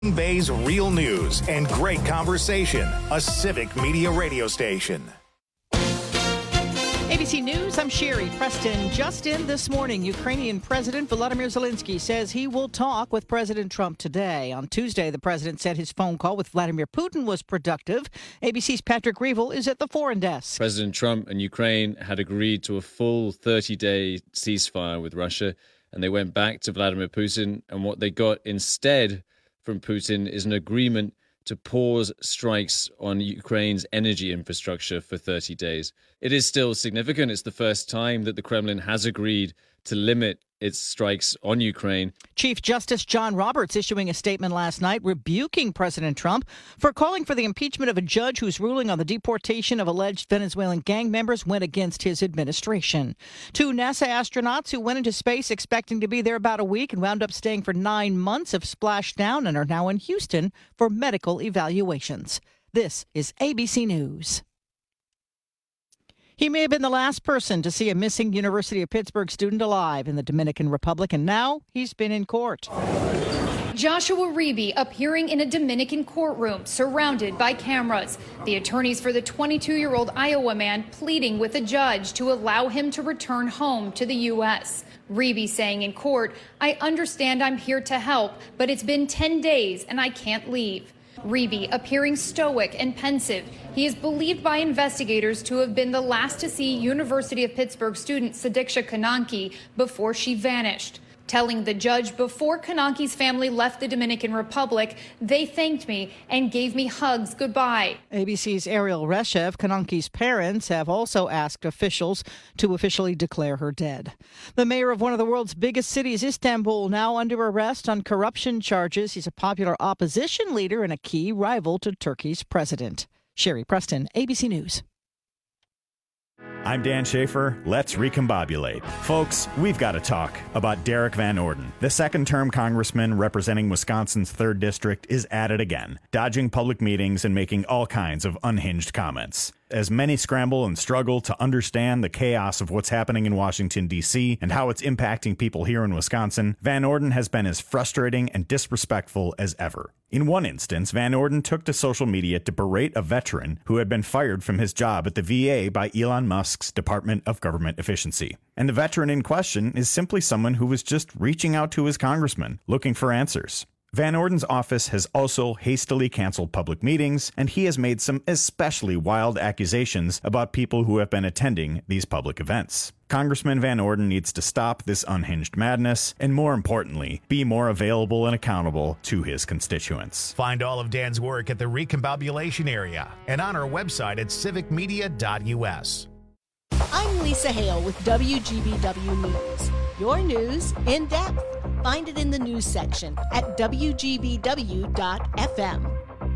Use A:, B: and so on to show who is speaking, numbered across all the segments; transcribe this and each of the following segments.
A: Bay's real news and great conversation. A Civic Media radio station.
B: ABC News, I'm Sherry Preston. Just in this morning, Ukrainian President Volodymyr Zelensky says he will talk with President Trump today. On Tuesday, the president said his phone call with Vladimir Putin was productive. ABC's Patrick Reevell is at the foreign desk.
C: President Trump and Ukraine had agreed to a full 30-day ceasefire with Russia, and they went back to Vladimir Putin, and what they got instead from Putin is an agreement to pause strikes on Ukraine's energy infrastructure for 30 days. It is still significant. It's the first time that the Kremlin has agreed to limit its strikes on Ukraine.
B: Chief Justice John Roberts issuing a statement last night rebuking President Trump for calling for the impeachment of a judge whose ruling on the deportation of alleged Venezuelan gang members went against his administration. 2 NASA astronauts who went into space expecting to be there about a week and wound up staying for 9 months have splashed down and are now in Houston for medical evaluations. This is ABC News. He may have been the last person to see a missing University of Pittsburgh student alive in the Dominican Republic, and now he's been in court.
D: Joshua Reeby appearing in a Dominican courtroom surrounded by cameras. The attorneys for the 22-year-old Iowa man pleading with a judge to allow him to return home to the U.S. Reeby saying in court, "I understand I'm here to help, but it's been 10 days and I can't leave." Reeby appearing stoic and pensive. He is believed by investigators to have been the last to see University of Pittsburgh student Sadiksha Kananki before she vanished. Telling the judge before Kananki's family left the Dominican Republic, they thanked me and gave me hugs goodbye.
B: ABC's Ariel Reshev, Kananki's parents, have also asked officials to officially declare her dead. The mayor of one of the world's biggest cities, Istanbul, now under arrest on corruption charges. He's a popular opposition leader and a key rival to Turkey's president. Sherry Preston, ABC News.
E: I'm Dan Schaefer. Let's recombobulate. Folks, we've got to talk about Derek Van Orden. The second-term congressman representing Wisconsin's 3rd District is at it again, dodging public meetings and making all kinds of unhinged comments. As many scramble and struggle to understand the chaos of what's happening in Washington, D.C. and how it's impacting people here in Wisconsin, Van Orden has been as frustrating and disrespectful as ever. In one instance, Van Orden took to social media to berate a veteran who had been fired from his job at the VA by Elon Musk's Department of Government Efficiency. And the veteran in question is simply someone who was just reaching out to his congressman, looking for answers. Van Orden's office has also hastily canceled public meetings, and he has made some especially wild accusations about people who have been attending these public events. Congressman Van Orden needs to stop this unhinged madness and, more importantly, be more available and accountable to his constituents.
A: Find all of Dan's work at the Recombobulation Area and on our website at civicmedia.us.
F: I'm Lisa Hale with WGBW News. Your news in depth. Find it in the news section at WGBW.FM.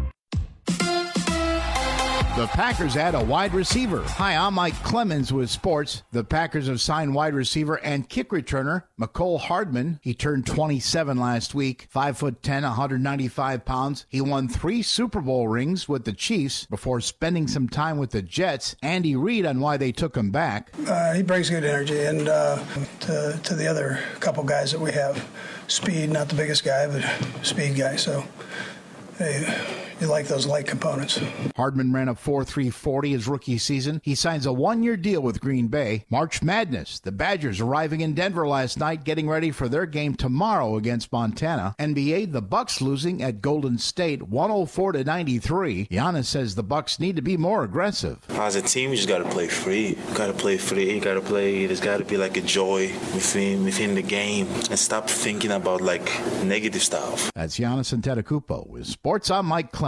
G: The Packers add a wide receiver. Hi, I'm Mike Clemens with sports. The Packers have signed wide receiver and kick returner Mecole Hardman. He turned 27 last week, 5'10", 195 pounds. He won 3 Super Bowl rings with the Chiefs before spending some time with the Jets. Andy Reid on why they took him back.
H: He brings good energy, and to the other couple guys that we have, speed, not the biggest guy, but speed guy. So, hey, you like those light components.
G: Hardman ran a 4.340 his rookie season. He signs a 1-year deal with Green Bay. March Madness. The Badgers arriving in Denver last night, getting ready for their game tomorrow against Montana. NBA, the Bucks losing at Golden State 104-93. Giannis says the Bucks need to be more aggressive.
I: As a team, you just got to play free. You got to play free. You got to play. There's got to be like a joy within the game and stop thinking about like negative stuff.
G: That's Giannis Antetokounmpo with Sports. I'm Mike Clemens.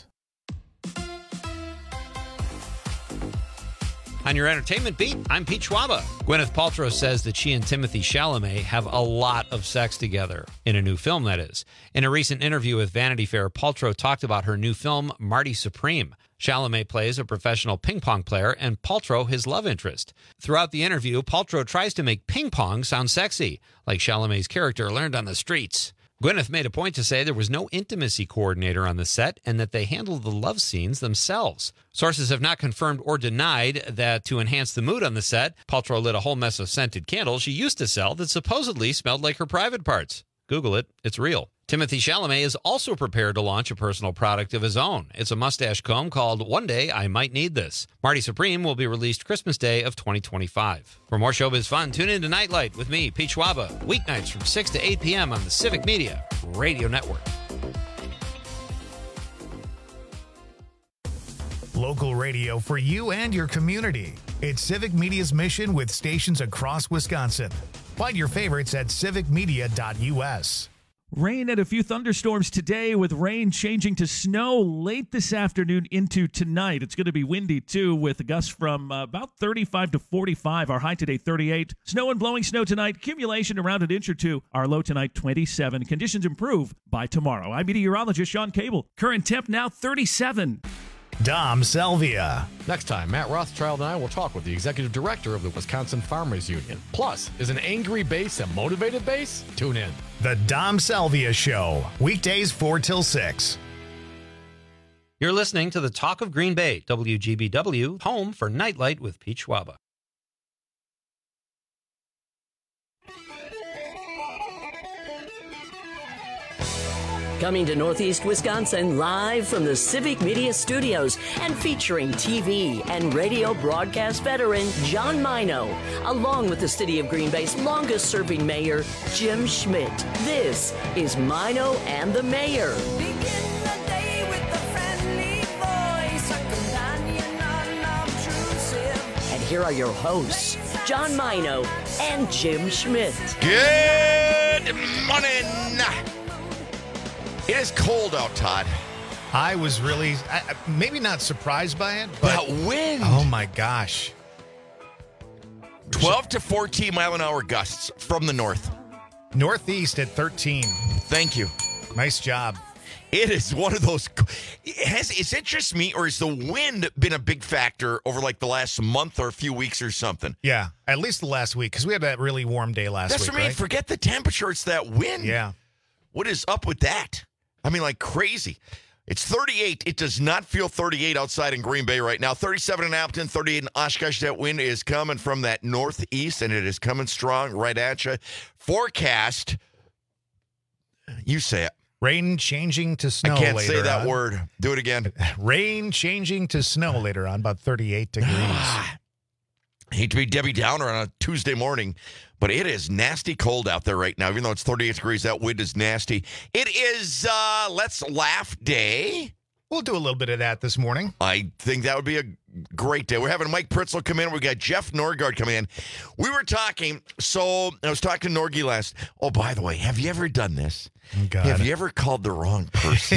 J: On your entertainment beat, I'm Pete Schwaba. Gwyneth Paltrow says that she and Timothée Chalamet have a lot of sex together, in a new film, that is. In a recent interview with Vanity Fair, Paltrow talked about her new film, Marty Supreme. Chalamet plays a professional ping pong player and Paltrow his love interest. Throughout the interview, Paltrow tries to make ping pong sound sexy, like Chalamet's character learned on the streets. Gwyneth made a point to say there was no intimacy coordinator on the set and that they handled the love scenes themselves. Sources have not confirmed or denied that to enhance the mood on the set, Paltrow lit a whole mess of scented candles she used to sell that supposedly smelled like her private parts. Google it, it's real. Timothée Chalamet is also prepared to launch a personal product of his own. It's a mustache comb called One Day I Might Need This. Marty Supreme will be released Christmas Day of 2025. For more showbiz fun, tune in to Nightlight with me, Pete Schwaba, weeknights from 6 to 8 p.m. on the Civic Media Radio Network.
A: Local radio for you and your community. It's Civic Media's mission with stations across Wisconsin. Find your favorites at civicmedia.us.
K: Rain and a few thunderstorms today, with rain changing to snow late this afternoon into tonight. It's going to be windy, too, with gusts from about 35 to 45. Our high today, 38. Snow and blowing snow tonight. Accumulation around an inch or two. Our low tonight, 27. Conditions improve by tomorrow. I'm meteorologist Sean Cable. Current temp now 37.
A: Dom Salvia.
L: Next time, Matt Rothschild and I will talk with the executive director of the Wisconsin Farmers Union. Plus, is an angry base a motivated base? Tune in.
A: The Dom Salvia Show, weekdays 4 till 6.
J: You're listening to the Talk of Green Bay, WGBW, home for Nightlight with Pete Schwaba.
M: Coming to Northeast Wisconsin live from the Civic Media Studios and featuring TV and radio broadcast veteran John Mino, along with the City of Green Bay's longest-serving mayor, Jim Schmidt. This is Mino and the Mayor.
N: Begin the day with a friendly voice, a companion unobtrusive.
M: And here are your hosts, John Mino and Jim Schmidt.
O: Good morning. It is cold out, Todd.
A: I was really, maybe not surprised by it, but
O: that wind.
A: Oh my gosh.
O: 12 to 14 mile an hour gusts from the north.
A: Northeast at 13.
O: Thank you.
A: Nice job.
O: It is one of those. It's interested me, or has the wind been a big factor over like the last month or a few weeks or something?
A: Yeah, at least the last week, because we had that really warm day last week.
O: That's what I mean.
A: Right?
O: Forget the temperature. It's that wind.
A: Yeah.
O: What is up with that? I mean, like crazy. It's 38. It does not feel 38 outside in Green Bay right now. 37 in Appleton, 38 in Oshkosh. That wind is coming from that northeast, and it is coming strong right at you. Forecast. You say it.
A: Rain changing to snow later on.
O: I can't say that word. Do it again.
A: Rain changing to snow later on, about 38 degrees.
O: I hate to be Debbie Downer on a Tuesday morning, but it is nasty cold out there right now. Even though it's 38 degrees, that wind is nasty. It is Let's Laugh Day.
A: We'll do a little bit of that this morning.
O: I think that would be a great day. We're having Mike Pritzel come in. We got Jeff Norgard coming in. We were talking, so I was talking to Norgie last. Oh, by the way, have you ever done this?
A: Oh, God.
O: Have you ever called the wrong person?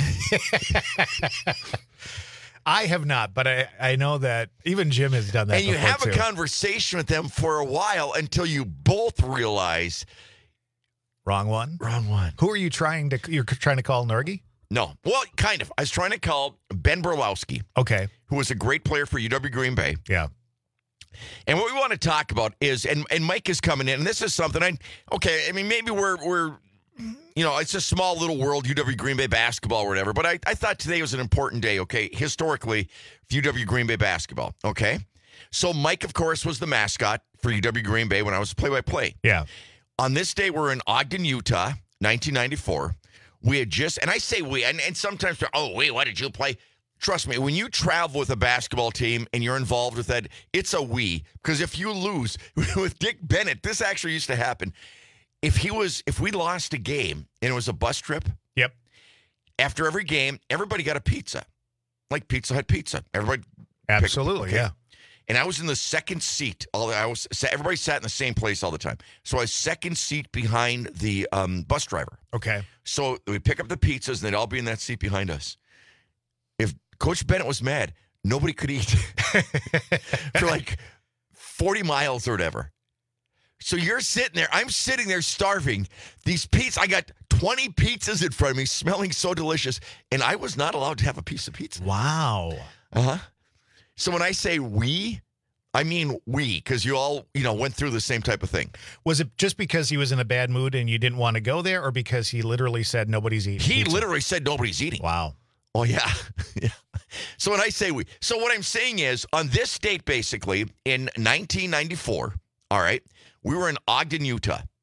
A: I have not, but I know that even Jim has done that.
O: And you have
A: too.
O: a conversation with them for a while until you both realize.
A: Wrong one?
O: Wrong one.
A: Who are you trying to call Norgie?
O: No. Well, kind of. I was trying to call Ben Berlowski.
A: Okay.
O: Who was a great player for UW Green Bay.
A: Yeah.
O: And what we want to talk about is, and Mike is coming in, and this is something I mean, maybe we're it's a small little world, UW Green Bay basketball or whatever, but I thought today was an important day, okay, historically, for UW Green Bay basketball, okay? So Mike, of course, was the mascot for UW Green Bay when I was play-by-play.
A: Yeah.
O: On this day, we're in Ogden, Utah, 1994. We had just, and I say we, and sometimes, why did you play? Trust me, when you travel with a basketball team and you're involved with that, it's a we. Because if you lose, with Dick Bennett, this actually used to happen. If we lost a game and it was a bus trip,
A: yep.
O: After every game, everybody got a pizza, like Pizza Hut pizza. Everybody,
A: absolutely,
O: okay?
A: Yeah.
O: And I was in the second seat. Everybody sat in the same place all the time. So I was second seat behind the bus driver.
A: Okay.
O: So we'd pick up the pizzas and they'd all be in that seat behind us. If Coach Bennett was mad, nobody could eat for like 40 miles or whatever. So you're sitting there. I'm sitting there starving. These pizzas, I got 20 pizzas in front of me smelling so delicious, and I was not allowed to have a piece of pizza.
A: Wow.
O: Uh-huh. So when I say we, I mean we, because you all, went through the same type of thing.
A: Was it just because he was in a bad mood and you didn't want to go there, or because he literally said nobody's eating
O: He
A: pizza?
O: literally said nobody's eating.
A: Wow.
O: Oh, yeah. Yeah. So when I say we, so what I'm saying is, on this date, basically, in 1994, all right, we were in Ogden, Utah.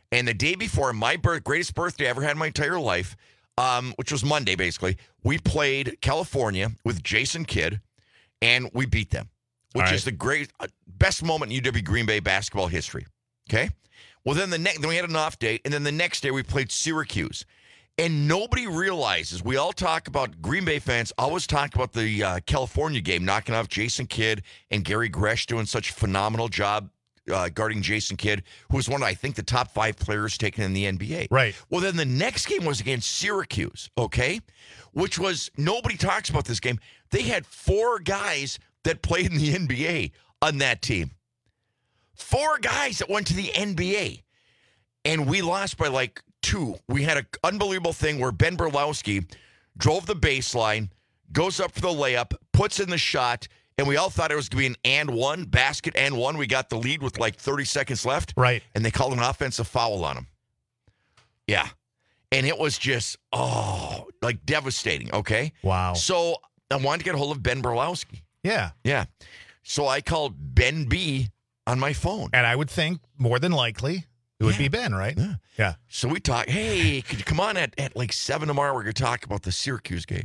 O: And the day before my greatest birthday I ever had in my entire life, which was Monday, basically, we played California with Jason Kidd, and we beat them, which is the best moment in UW Green Bay basketball history. Okay? Well, then then we had an off day, and then the next day we played Syracuse. And nobody realizes, we all talk about, Green Bay fans always talk about the California game, knocking off Jason Kidd and Gary Gresh doing such a phenomenal job guarding Jason Kidd, who was one of, I think, the top 5 players taken in the NBA.
A: Right.
O: Well, then the next game was against Syracuse, okay? Which was, nobody talks about this game. They had 4 guys that played in the NBA on that team. 4 guys that went to the NBA. And we lost by like 2. We had an unbelievable thing where Ben Berlowski drove the baseline, goes up for the layup, puts in the shot, and we all thought it was going to be an and one, basket and one. We got the lead with like 30 seconds left.
A: Right.
O: And they called an offensive foul on him. Yeah. And it was just, like devastating, okay?
A: Wow.
O: So I wanted to get a hold of Ben Berlowski.
A: Yeah.
O: Yeah. So I called Ben B on my phone.
A: And I would think more than likely it would be Ben, right? Yeah.
O: So we talked, hey, could you come on at like 7 tomorrow? We're going to talk about the Syracuse game.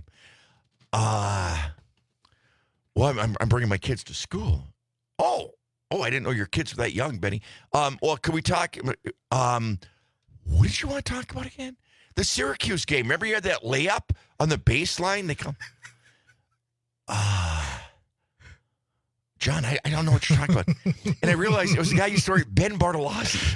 O: Well, I'm bringing my kids to school. Oh, I didn't know your kids were that young, Benny. Well, can we talk? What did you want to talk about again? The Syracuse game. Remember you had that layup on the baseline? They come, John, I don't know what you're talking about. And I realized it was a guy you used to work, Ben Bartolozzi,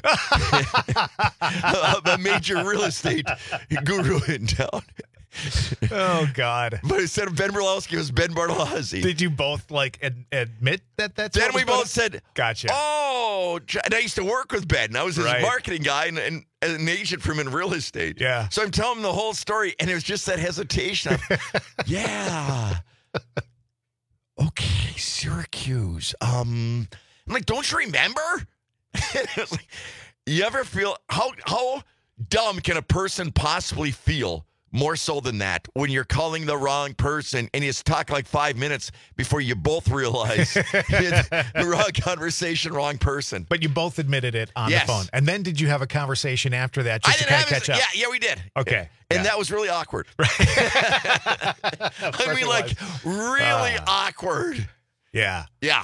O: a major real estate guru in town.
A: Oh, God.
O: But instead of Ben Berlowski, it was Ben Bartolozzi.
A: Did you both, like, admit that that's
O: Then
A: what
O: we
A: was
O: both said,
A: gotcha.
O: Oh, and I used to work with Ben. I was his marketing guy and an agent for him in real estate.
A: Yeah.
O: So I'm telling him the whole story, and it was just that hesitation of, yeah. Okay, Syracuse. I'm like, don't you remember? It's like, you ever feel, how dumb can a person possibly feel? More so than that, when you're calling the wrong person and you talk like 5 minutes before you both realize the wrong conversation, wrong person.
A: But you both admitted it on the phone. And then did you have a conversation after that just to kind of catch up?
O: Yeah, we did.
A: Okay.
O: And that was really awkward. I mean, like, really awkward.
A: Yeah.
O: Yeah.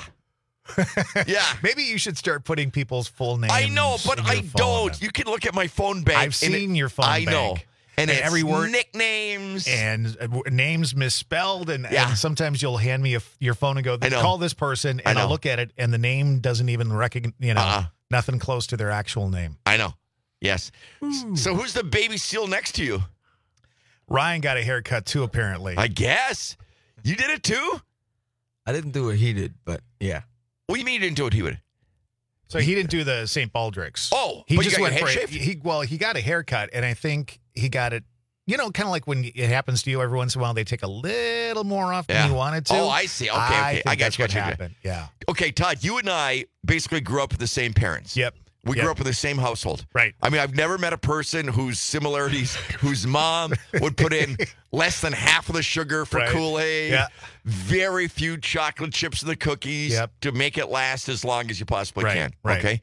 O: Yeah.
A: Maybe you should start putting people's full names.
O: I know, but I don't. You can look at my phone bank.
A: I've seen your phone bank.
O: I know. And it's
A: every word,
O: nicknames.
A: And names misspelled. And sometimes you'll hand me your phone and go, call this person. And I look at it, and the name doesn't even recognize, nothing close to their actual name.
O: I know. Yes. Ooh. So who's the baby seal next to you?
A: Ryan got a haircut, too, apparently.
O: I guess. You did it, too?
P: I didn't do what he did, but yeah.
O: What do you mean you didn't do what he did?
A: So he didn't do the St. Baldrick's.
O: Oh,
A: he
O: but
A: just
O: you got
A: went
O: your
A: for
O: head
A: it.
O: shaved?
A: He got a haircut, and I think he got it, kind of like when it happens to you every once in a while, they take a little more off than you wanted to.
O: Oh, I see. Okay. I got you.
A: Happened. Yeah.
O: Okay, Todd, you and I basically grew up with the same parents.
A: Yep.
O: We grew up in the same household.
A: Right.
O: I mean, I've never met a person whose similarities, whose mom would put in less than half of the sugar for Kool-Aid.
A: Yeah.
O: Very few chocolate chips in the cookies to make it last as long as you possibly can.
A: Right.
O: Okay.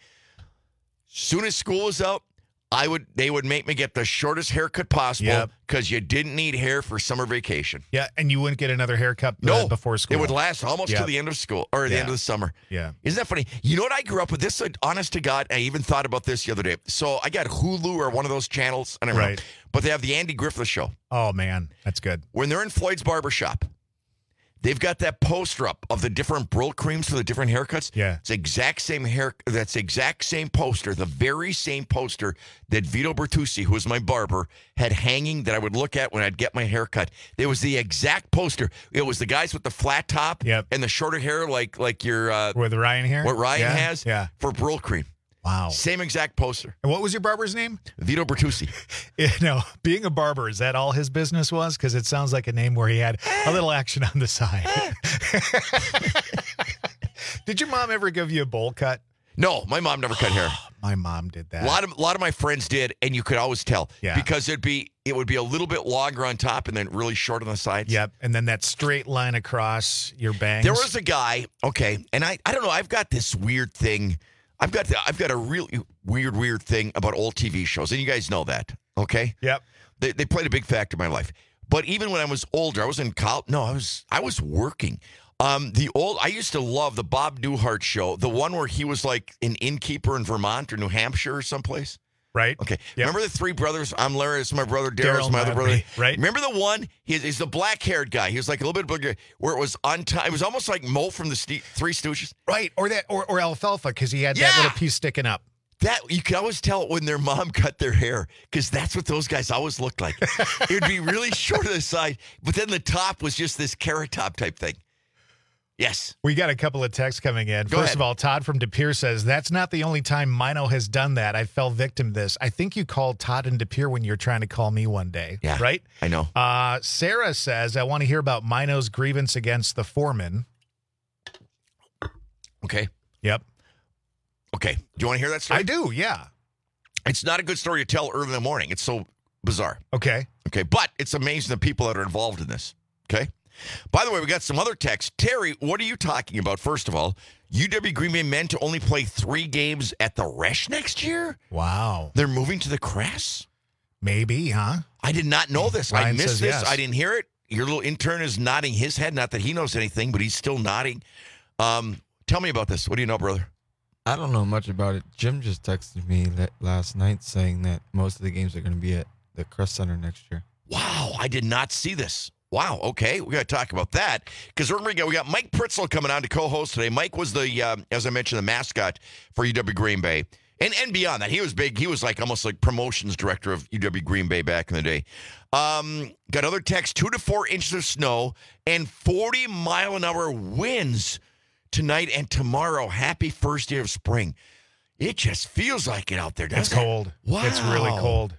O: Soon as school was out, they would make me get the shortest haircut possible because you didn't need hair for summer vacation.
A: Yeah, and you wouldn't get another haircut before school.
O: It would last almost to the end of school or the end of the summer.
A: Yeah.
O: Isn't that funny? You know what I grew up with? This, honest to God, I even thought about this the other day. So I got Hulu or one of those channels, I don't know, but they have the Andy Griffith Show.
A: Oh, man, that's good.
O: When they're in Floyd's barbershop, they've got that poster up of the different Brill creams for the different haircuts.
A: Yeah.
O: It's the exact same that's the exact same poster, the very same poster that Vito Bertucci, who was my barber, had hanging that I would look at when I'd get my haircut. It was the exact poster. It was the guys with the flat top and the shorter hair like your
A: with Ryan hair?
O: What Ryan has for Brill cream.
A: Wow.
O: Same exact poster.
A: And what was your barber's name?
O: Vito Bertucci.
A: Being a barber, is that all his business was? Because it sounds like a name where he had a little action on the side. Did your mom ever give you a bowl cut?
O: No, my mom never cut hair.
A: My mom did that.
O: A lot of my friends did, and you could always tell.
A: Yeah.
O: Because it would be a little bit longer on top and then really short on the sides.
A: Yep. And then that straight line across your bangs.
O: There was a guy, and I don't know, I've got this weird thing. I've got a really weird thing about old TV shows, and you guys know that, okay?
Q: Yep.
O: They played a big factor in my life. But even when I was older, I was in college. No, I was working. I used to love the Bob Newhart show, the one where he was like an innkeeper in Vermont or New Hampshire or someplace.
Q: Right.
O: Okay.
Q: Yep.
O: Remember the three brothers? I'm Larry. This is my brother. Daryl's my other brother.
Q: Right.
O: Remember the one? He's the black-haired guy. He was like a little bit bigger, where it was untied. It was almost like Mo from the Three Stooges.
Q: Right. Or Alfalfa, because he had that little piece sticking up.
O: That you could always tell when their mom cut their hair, because that's what those guys always looked like. It would be really short on the side, but then the top was just this carrot top type thing. Yes.
Q: We got a couple of texts coming in.
O: Go
Q: First
O: ahead.
Q: of all, Todd from De Pere says, that's not the only time Mino has done that. I fell victim to this. I think you called Todd and De Pere when you were trying to call me one day.
O: Yeah.
Q: Right?
O: I know.
Q: Sarah says, I want to hear about Mino's grievance against the foreman.
O: Okay.
Q: Yep.
O: Okay. Do you want to hear that story?
Q: I do, yeah.
O: It's not a good story to tell early in the morning. It's so bizarre.
Q: Okay.
O: Okay. But it's amazing the people that are involved in this. Okay. By the way, we got some other texts. Terry, what are you talking about? First of all, UW Green Bay men to only play 3 games at the Resch next year?
Q: Wow.
O: They're moving to the Cress?
Q: Maybe, huh?
O: I did not know this.
Q: Ryan
O: I missed
Q: says
O: this.
Q: yes.
O: I didn't hear it. Your little intern is nodding his head. Not that he knows anything, but he's still nodding. Tell me about this. What do you know, brother?
P: I don't know much about it. Jim just texted me last night saying that most of the games are going to be at the Crest Center next year.
O: Wow, I did not see this. Wow, okay. We got to talk about that because we got Mike Pritzel coming on to co-host today. Mike was the, as I mentioned, the mascot for UW Green Bay. And beyond that, he was big. He was like almost like promotions director of UW Green Bay back in the day. Got other text, 2 to 4 inches of snow and 40-mile-an-hour winds tonight and tomorrow. Happy first day of spring. It just feels like it out there, doesn't
Q: It's cold.
O: Wow.
Q: It's really cold.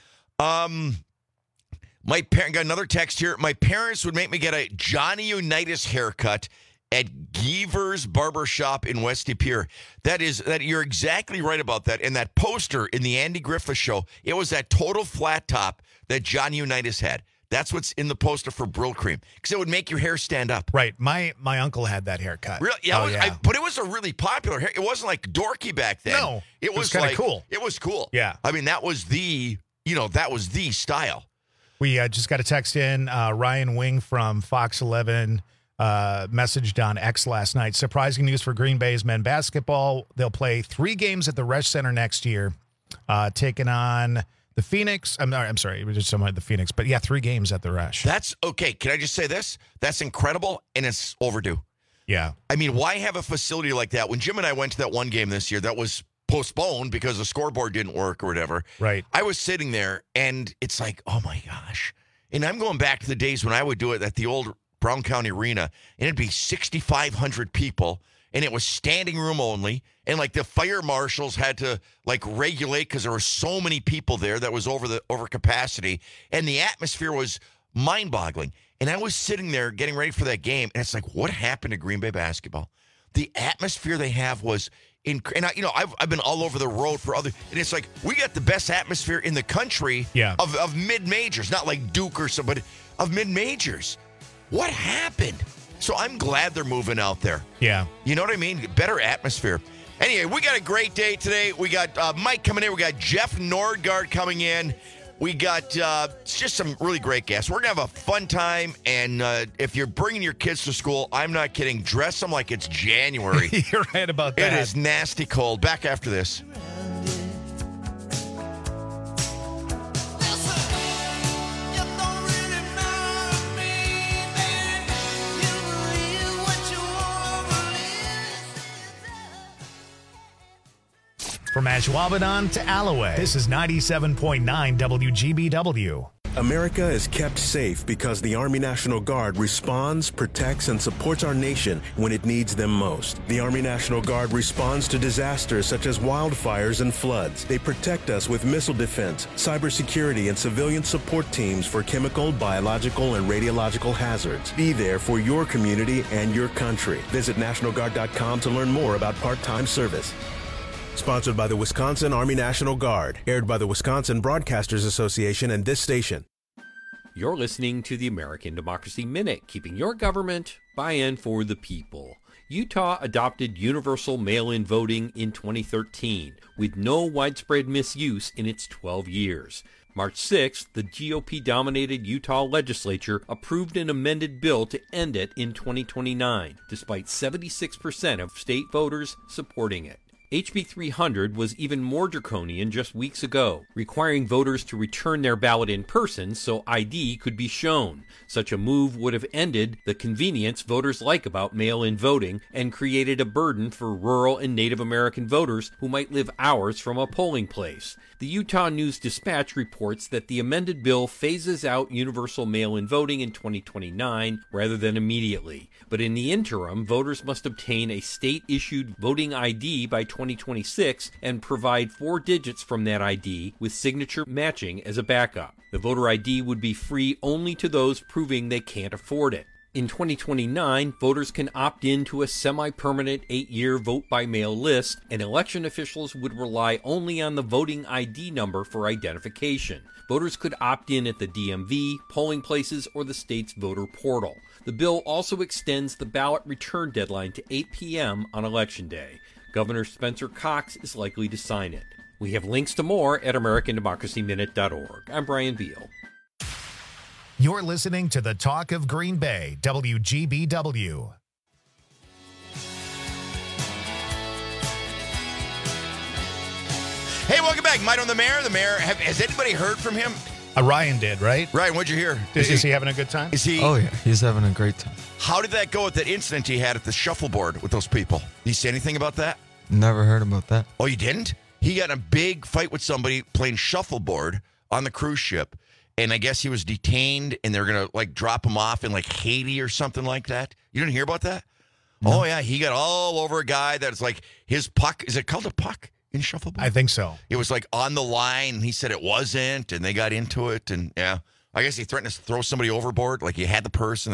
O: My parent got another text here. My parents would make me get a Johnny Unitas haircut at Geever's Barbershop in West De Pere. That you're exactly right about that. And that poster in the Andy Griffith show, it was that total flat top that Johnny Unitas had. That's what's in the poster for Brill Cream, because it would make your hair stand up.
Q: Right. My uncle had that haircut.
O: Really? Yeah,
Q: Oh,
O: but it was a really popular hair. It wasn't like dorky back then.
Q: No,
O: it was
Q: kinda
O: like,
Q: cool.
O: It was cool.
Q: Yeah.
O: I mean, that was the style.
Q: We just got a text in. Ryan Wing from Fox 11 messaged on X last night. Surprising news for Green Bay's men basketball. They'll play 3 games at the Resch Center next year, taking on the Phoenix. I'm sorry, we just talking about the Phoenix, but yeah, 3 games at the Resch.
O: That's okay. Can I just say this? That's incredible, and it's overdue.
Q: Yeah.
O: I mean, why have a facility like that? When Jim and I went to that one game this year, that was postponed because the scoreboard didn't work or whatever.
Q: Right.
O: I was sitting there, and it's like, oh my gosh. And I'm going back to the days when I would do it at the old Brown County Arena, and it'd be 6,500 people, and it was standing room only, and like the fire marshals had to like regulate because there were so many people there that was over capacity, and the atmosphere was mind-boggling. And I was sitting there getting ready for that game, and it's like, what happened to Green Bay basketball? The atmosphere they have was I've been all over the road for other, and it's like we got the best atmosphere in the country of mid majors, not like Duke or somebody, of mid majors. What happened? So I'm glad they're moving out there.
Q: Yeah.
O: You know what I mean? Better atmosphere. Anyway, we got a great day today. We got Mike coming in. We got Jeff Nordgaard coming in. We got just some really great guests. We're going to have a fun time, and if you're bringing your kids to school, I'm not kidding, dress them like it's January.
Q: You're right about that.
O: It is nasty cold. Back after this.
A: From Ashwaubenon to Alloway, this is 97.9 WGBW.
R: America is kept safe because the Army National Guard responds, protects, and supports our nation when it needs them most. The Army National Guard responds to disasters such as wildfires and floods. They protect us with missile defense, cybersecurity, and civilian support teams for chemical, biological, and radiological hazards. Be there for your community and your country. Visit NationalGuard.com to learn more about part-time service. Sponsored by the Wisconsin Army National Guard. Aired by the Wisconsin Broadcasters Association and this station.
S: You're listening to the American Democracy Minute, keeping your government by and for the people. Utah adopted universal mail-in voting in 2013, with no widespread misuse in its 12 years. March 6th, the GOP-dominated Utah legislature approved an amended bill to end it in 2029, despite 76% of state voters supporting it. HB 300 was even more draconian just weeks ago, requiring voters to return their ballot in person so ID could be shown. Such a move would have ended the convenience voters like about mail-in voting and created a burden for rural and Native American voters who might live hours from a polling place. The Utah News-Dispatch reports that the amended bill phases out universal mail-in voting in 2029 rather than immediately. But in the interim, voters must obtain a state-issued voting ID by 2026 and provide 4 digits from that ID with signature matching as a backup. The voter ID would be free only to those proving they can't afford it. In 2029, voters can opt in to a semi-permanent 8-year vote-by-mail list, and election officials would rely only on the voting ID number for identification. Voters could opt in at the DMV, polling places, or the state's voter portal. The bill also extends the ballot return deadline to 8 p.m. on Election Day. Governor Spencer Cox is likely to sign it. We have links to more at AmericanDemocracyMinute.org. I'm Brian Beal.
A: You're listening to the Talk of Green Bay, WGBW.
O: Hey, welcome back. Mike on the Mayor. The Mayor, has anybody heard from him?
Q: Ryan did, right?
O: Ryan, what'd you hear?
Q: Is he having a good time?
O: Is he?
P: Oh, yeah. He's having a great time.
O: How did that go with that incident he had at the shuffleboard with those people? Did he say anything about that?
P: Never heard about that.
O: Oh, you didn't? He got in a big fight with somebody playing shuffleboard on the cruise ship, and I guess he was detained, and they're going to, drop him off in, Haiti or something like that. You didn't hear about that? No. Oh, yeah. He got all over a guy that's his puck. Is it called a puck in shuffleboard?
Q: I think so.
O: It was, on the line, and he said it wasn't, and they got into it, and, yeah. I guess he threatened to throw somebody overboard. He had the person,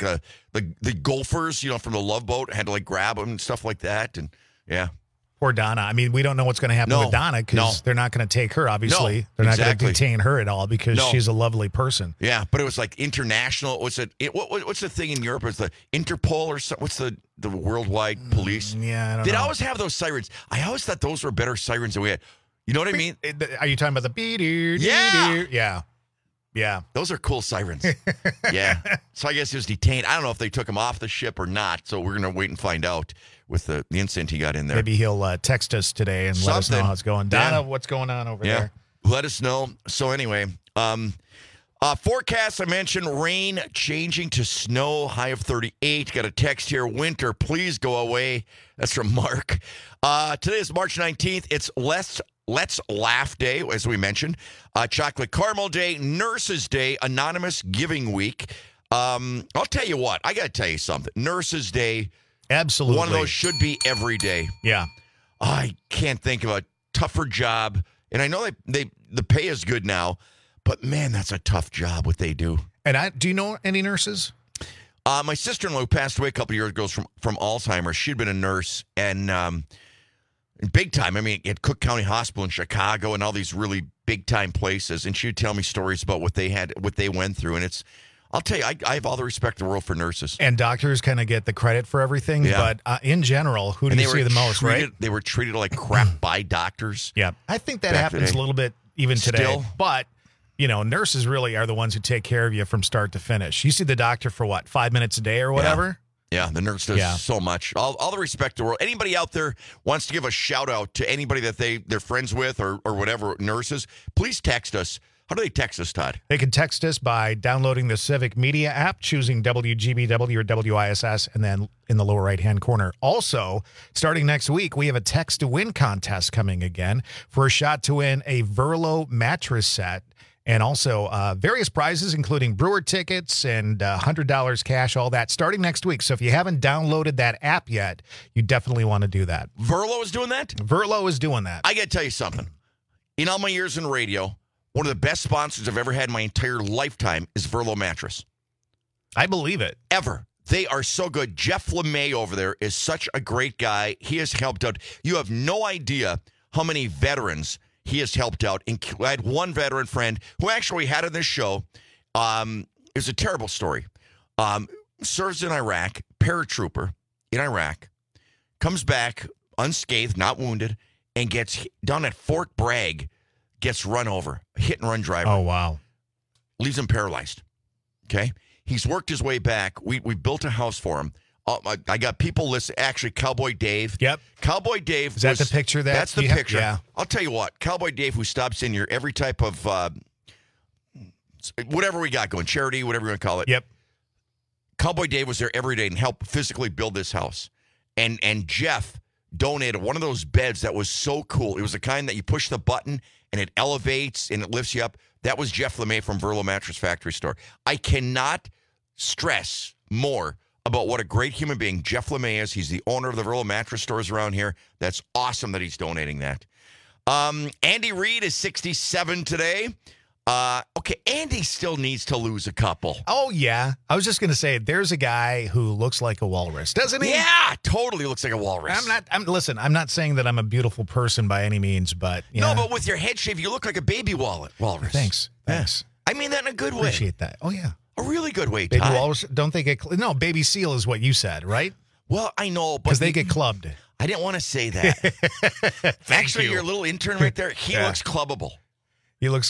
O: the golfers, from the Love Boat had to, grab him and stuff like that, and, yeah.
Q: Poor Donna. I mean, we don't know what's going to happen with Donna because they're not going to take her, obviously. They're not going to detain her at all because she's a lovely person.
O: Yeah, but it was international. What's the thing in Europe? It's the Interpol or something. What's the worldwide police?
Q: Yeah, I don't know.
O: They always have those sirens. I always thought those were better sirens than we had. You know what I mean?
Q: Are you talking about the beep?
O: Yeah.
Q: Yeah.
O: Those are cool sirens. Yeah. So I guess he was detained. I don't know if they took him off the ship or not, so we're going to wait and find out with the incident he got in there.
Q: Maybe he'll text us today and let us know how it's going. Donna, what's going on over there?
O: Let us know. So anyway, forecast, I mentioned rain changing to snow, high of 38. Got a text here, winter, please go away. That's from Mark. Today is March 19th. It's Let's Laugh Day, as we mentioned. Chocolate Caramel Day, Nurses Day, Anonymous Giving Week. I'll tell you what. I got to tell you something. Nurses Day,
Q: absolutely.
O: One of those should be every day.
Q: Yeah.
O: I can't think of a tougher job. And I know the pay is good now, but, man, that's a tough job, what they do.
Q: And do you know any nurses?
O: My sister-in-law who passed away a couple of years ago from Alzheimer's, she'd been a nurse, and big time. I mean, at Cook County Hospital in Chicago and all these really big-time places, and she would tell me stories about what they went through, and I'll tell you, I have all the respect in the world for nurses.
Q: And doctors kind of get the credit for everything, but in general, who do you see the most, right?
O: They were treated like crap by doctors.
Q: Yeah, I think that happens a little bit even today.
O: Still?
Q: But, nurses really are the ones who take care of you from start to finish. You see the doctor for, 5 minutes a day or whatever?
O: Yeah, the nurse does so much. All the respect in the world. Anybody out there wants to give a shout-out to anybody that they're friends with or whatever, nurses, please text us. How do they text us, Todd?
Q: They can text us by downloading the Civic Media app, choosing WGBW or WISS, and then in the lower right-hand corner. Also, starting next week, we have a text-to-win contest coming again for a shot to win a Verlo mattress set and also various prizes, including Brewer tickets and $100 cash, all that, starting next week. So if you haven't downloaded that app yet, you definitely want to do that.
O: Verlo is doing that?
Q: Verlo is doing that.
O: I got to tell you something. In all my years in radio, one of the best sponsors I've ever had in my entire lifetime is Verlo Mattress.
Q: I believe it.
O: Ever. They are so good. Jeff LeMay over there is such a great guy. He has helped out. You have no idea how many veterans he has helped out. I had one veteran friend who actually had on this show. It was a terrible story. Serves in Iraq, paratrooper, in Iraq, comes back unscathed, not wounded, and gets down at Fort Bragg, gets run over, hit and run driver.
Q: Oh, wow.
O: Leaves him paralyzed. Okay? He's worked his way back. We built a house for him. I got people listen. Actually, Cowboy Dave.
Q: Yep.
O: Cowboy Dave.
Q: Is that the picture that
O: That's the
Q: you have?
O: picture.
Q: Yeah.
O: I'll tell you what. Cowboy Dave, who stops in your every type of whatever we got going, charity, whatever you want to call it.
Q: Yep.
O: Cowboy Dave was there every day and helped physically build this house. And Jeff donated one of those beds that was so cool. It was the kind that you push the button and it elevates and it lifts you up. That was Jeff LeMay from Verlo Mattress Factory Store. I cannot stress more about what a great human being Jeff LeMay is. He's the owner of the Verlo Mattress stores around here. That's awesome that he's donating that. Andy Reid is 67 today. Okay, Andy still needs to lose a couple.
Q: Oh, yeah. I was just going to say, there's a guy who looks like a walrus, doesn't he?
O: Yeah, totally looks like a walrus.
Q: Listen, I'm not saying that I'm a beautiful person by any means, but
O: No, but with your head shave, you look like a baby walrus.
Q: Thanks.
O: I mean that in a good way.
Q: Appreciate that. Oh, yeah.
O: A really good way,
Q: Baby
O: Ty.
Q: walrus, don't they get... No, baby seal is what you said, right?
O: Well, I know, but...
Q: Because they get clubbed.
O: I didn't want to say that. Actually,
Q: you.
O: your little intern right there, he looks clubbable.
Q: He looks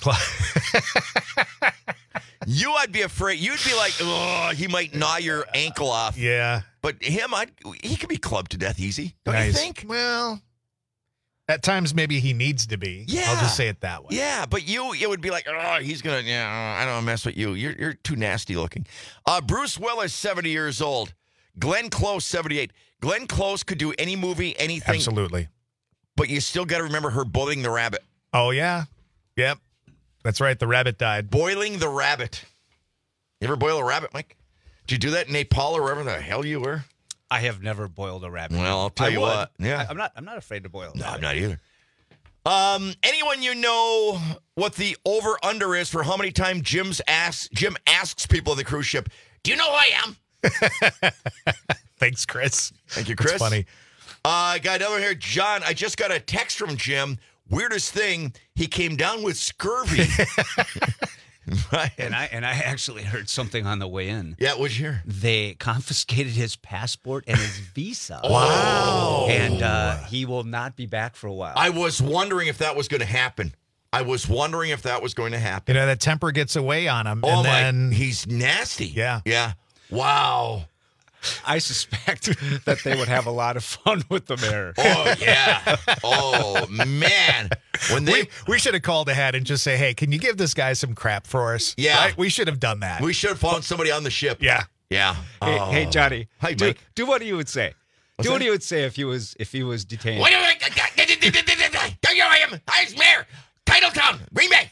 O: You, I'd be afraid. You'd be like, oh, he might gnaw your ankle off.
Q: Yeah.
O: But him, he could be clubbed to death easy. Don't you think?
Q: Well, at times maybe he needs to be.
O: Yeah.
Q: I'll just say it that way.
O: Yeah, but it would be like, oh, he's going to, I don't want to mess with you. You're too nasty looking. Bruce Willis, 70 years old. Glenn Close, 78. Glenn Close could do any movie, anything.
Q: Absolutely.
O: But you still got to remember her boiling the rabbit.
Q: Oh, yeah. Yep. That's right. The rabbit died.
O: Boiling the rabbit. You ever boil a rabbit, Mike? Did you do that in Nepal or wherever the hell you were?
T: I have never boiled a rabbit.
O: Well, I'll tell you what. Yeah.
T: I'm not afraid to boil a
O: No,
T: rabbit.
O: I'm not either. Anyone you know what the over-under is for how many times Jim asks people on the cruise ship, do you know who I am?
Q: Thanks, Chris.
O: Thank you, Chris.
Q: That's funny.
O: Got another here. John, I just got a text from Jim. Weirdest thing, he came down with scurvy. Right.
T: And I actually heard something on the way in.
O: Yeah, what'd you hear?
T: They confiscated his passport and his visa.
O: Wow.
T: And he will not be back for a while.
O: I was wondering if that was going to happen.
Q: You know, that temper gets away on him.
O: Oh,
Q: and then
O: he's nasty.
Q: Yeah.
O: Yeah. Wow.
T: I suspect that they would have a lot of fun with the mayor.
O: Oh, yeah. Oh, man.
Q: We should have called ahead and just say, hey, can you give this guy some crap for us?
O: Yeah.
Q: Right? We should have done that.
O: We should have found somebody on the ship.
Q: Yeah.
O: Yeah.
T: Hey, Johnny.
O: Hi,
T: do
O: Mike.
T: what you would say.
O: What's
T: What
O: that?
T: you would say if he was detained.
O: What do you tell you I am? I'm mayor. Titletown. Green Bay.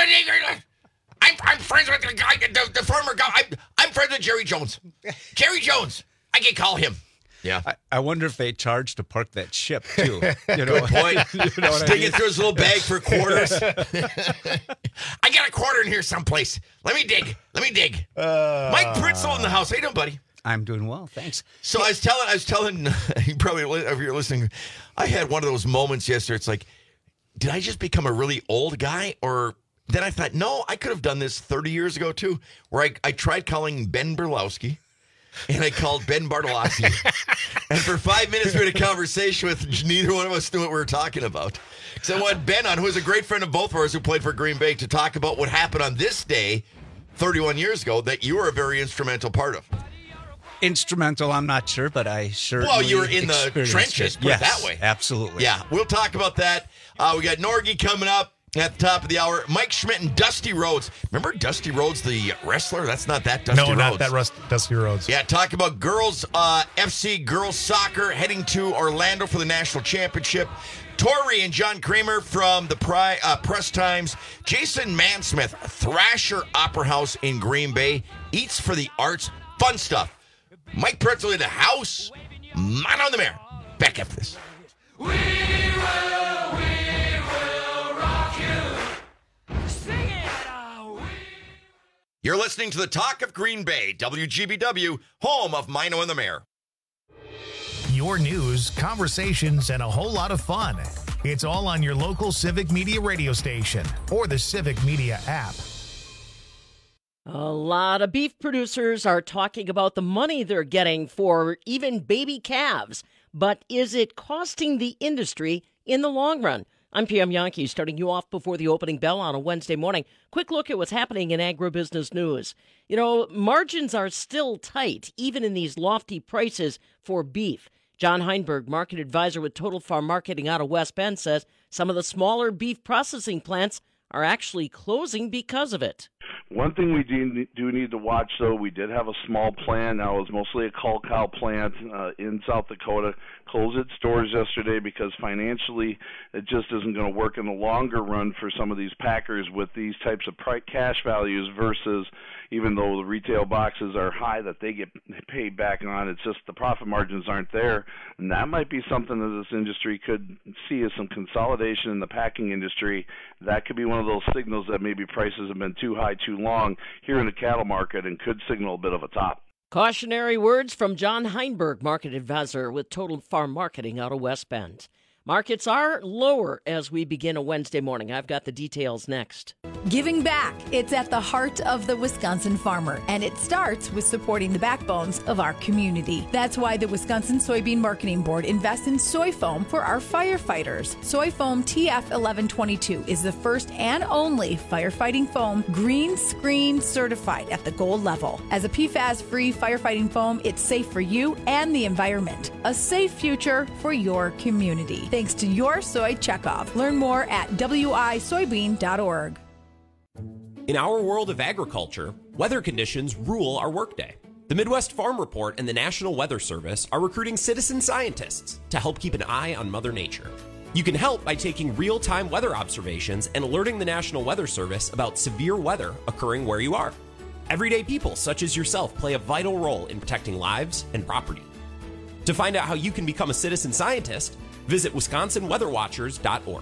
O: I'm friends with the guy, the former guy. I'm friends with Jerry Jones. Jerry Jones. I can call him. Yeah.
T: I wonder if they charge to park that ship too. You know,
O: Good point.
T: You know what I
O: Sticking
T: mean?
O: through his little bag for quarters. I got a quarter in here someplace. Let me dig. Mike Pritzel in the house. How you doing, buddy?
T: I'm doing well, thanks.
O: So I was telling you probably, if you're listening, I had one of those moments yesterday. It's like, did I just become a really old guy? Or then I thought, no, I could have done this 30 years ago too, where I tried calling Ben Berlowski. And I called Ben Bartolozzi. And for 5 minutes, we had a conversation with neither one of us knew what we were talking about. So I wanted Ben on, who is a great friend of both of ours who played for Green Bay, to talk about what happened on this day 31 years ago that you were a very instrumental part of.
T: Instrumental, I'm not sure, but I certainly
O: Well, you were in the
T: experienced
O: trenches,
T: it.
O: put it
T: Yes,
O: that way.
T: Absolutely.
O: Yeah, we'll talk about that. We got Norgie coming up at the top of the hour. Mike Schmidt and Dusty Rhodes. Remember Dusty Rhodes, the wrestler? That's not that Dusty Rhodes.
Q: No, not that Dusty Rhodes.
O: Yeah, talk about girls FC girls soccer heading to Orlando for the national championship. Tori and John Kramer from the Press Times. Jason Mansmith, Thrasher Opera House in Green Bay. Eats for the Arts. Fun stuff. Mike Pretzel in the house. Man on the Mayor. Back after this. You're listening to the Talk of Green Bay, WGBW, home of Mino and the Mayor.
A: Your news, conversations, and a whole lot of fun. It's all on your local Civic Media radio station or the Civic Media app.
F: A lot of beef producers are talking about the money they're getting for even baby calves. But is it costing the industry in the long run? I'm PM Yankee, starting you off before the opening bell on a Wednesday morning. Quick look at what's happening in agribusiness news. You know, margins are still tight, even in these lofty prices for beef. John Heinberg, market advisor with Total Farm Marketing out of West Bend, says some of the smaller beef processing plants are actually closing because of it.
U: One thing we do need to watch, though, we did have a small plant. Now, it was mostly a cull cow plant in South Dakota. Closed its doors yesterday because financially it just isn't going to work in the longer run for some of these packers with these types of cash values versus, even though the retail boxes are high that they get paid back on, it's just the profit margins aren't there. And that might be something that this industry could see as some consolidation in the packing industry. That could be one of those signals that maybe prices have been too high too long here in the cattle market and could signal a bit of a top.
F: Cautionary words from John Heinberg, market advisor with Total Farm Marketing out of West Bend. Markets are lower as we begin a Wednesday morning. I've got the details next.
V: Giving back. It's at the heart of the Wisconsin farmer, and it starts with supporting the backbones of our community. That's why the Wisconsin Soybean Marketing Board invests in soy foam for our firefighters. Soy foam TF1122 is the first and only firefighting foam green screen certified at the gold level. As a PFAS-free firefighting foam, it's safe for you and the environment. A safe future for your community. Thanks to your soy checkoff. Learn more at wisoybean.org.
W: In our world of agriculture, weather conditions rule our workday. The Midwest Farm Report and the National Weather Service are recruiting citizen scientists to help keep an eye on Mother Nature. You can help by taking real-time weather observations and alerting the National Weather Service about severe weather occurring where you are. Everyday people such as yourself play a vital role in protecting lives and property. To find out how you can become a citizen scientist, visit WisconsinWeatherWatchers.org.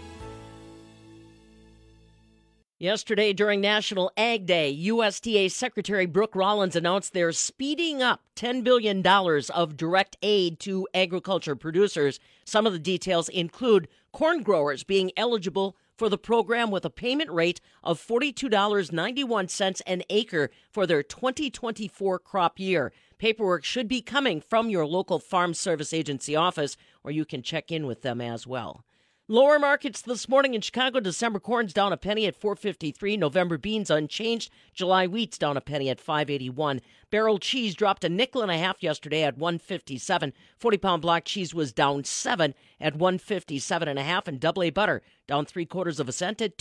F: Yesterday, during National Ag Day, USDA Secretary Brooke Rollins announced they're speeding up $10 billion of direct aid to agriculture producers. Some of the details include corn growers being eligible for the program with a payment rate of $42.91 an acre for their 2024 crop year. Paperwork should be coming from your local Farm Service Agency office, or you can check in with them as well. Lower markets this morning in Chicago. December corn's down a penny at $4.53. November beans unchanged. July wheat's down a penny at $5.81. Barrel cheese dropped a nickel and a half yesterday at $1.57. 40-pound block cheese was down 7 at $1.57.5, and double A butter down 3/4 cent at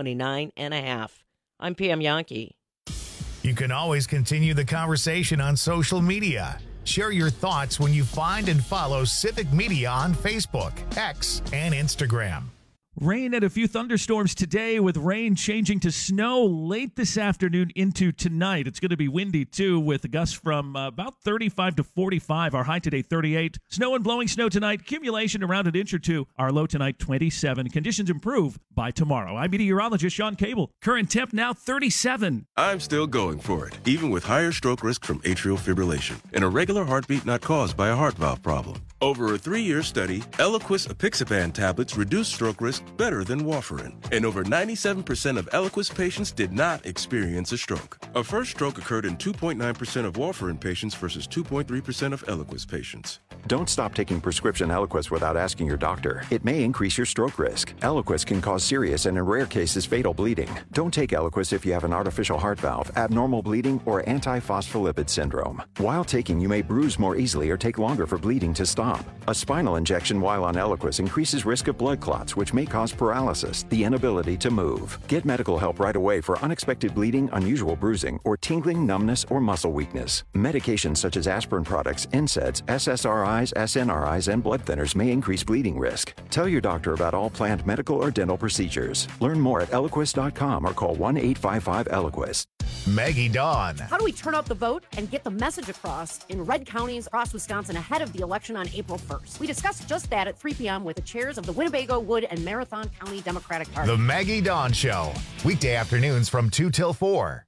F: $2.29.5. I'm PM Yankee.
A: You can always continue the conversation on social media. Share your thoughts when you find and follow Civic Media on Facebook, X, and Instagram.
K: Rain and a few thunderstorms today, with rain changing to snow late this afternoon into tonight. It's going to be windy, too, with gusts from about 35 to 45. Our high today, 38. Snow and blowing snow tonight. Accumulation around an inch or two. Our low tonight, 27. Conditions improve by tomorrow. I'm meteorologist Sean Cable. Current temp now 37.
X: I'm still going for it, even with higher stroke risk from atrial fibrillation, an irregular heartbeat not caused by a heart valve problem. Over a 3-year study, Eliquis apixaban tablets reduced stroke risk better than warfarin, and over 97% of Eliquis patients did not experience a stroke. A first stroke occurred in 2.9% of warfarin patients versus 2.3% of Eliquis patients.
Y: Don't stop taking prescription Eliquis without asking your doctor. It may increase your stroke risk. Eliquis can cause serious and, in rare cases, fatal bleeding. Don't take Eliquis if you have an artificial heart valve, abnormal bleeding, or antiphospholipid syndrome. While taking, you may bruise more easily or take longer for bleeding to stop. A spinal injection while on Eliquis increases risk of blood clots, which may cause paralysis, the inability to move. Get medical help right away for unexpected bleeding, unusual bruising, or tingling, numbness, or muscle weakness. Medications such as aspirin products, NSAIDs, SSRIs, SNRIs, and blood thinners may increase bleeding risk. Tell your doctor about all planned medical or dental procedures. Learn more at Eliquis.com or call 1-855-ELIQUIS.
A: Maggie Dawn.
Z: How do we turn out the vote and get the message across in red counties across Wisconsin ahead of the election on April 1st? We discussed just that at 3 p.m. with the chairs of the Winnebago, Wood, and Marathon County Democratic Party.
A: The Maggie Dawn Show. Weekday afternoons from 2 till 4.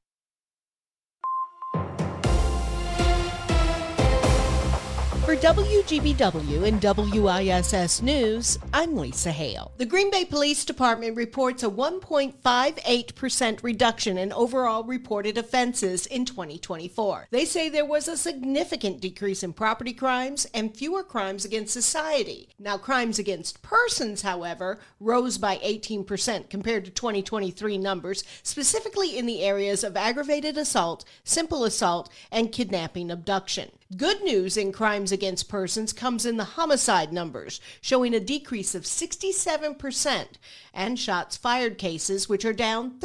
B: For WGBW and WISS News, I'm Lisa Hale. The Green Bay Police Department reports a 1.58% reduction in overall reported offenses in 2024. They say there was a significant decrease in property crimes and fewer crimes against society. Now, crimes against persons, however, rose by 18% compared to 2023 numbers, specifically in the areas of aggravated assault, simple assault, and kidnapping abduction. Good news in crimes against persons comes in the homicide numbers, showing a decrease of 67%, and shots fired cases, which are down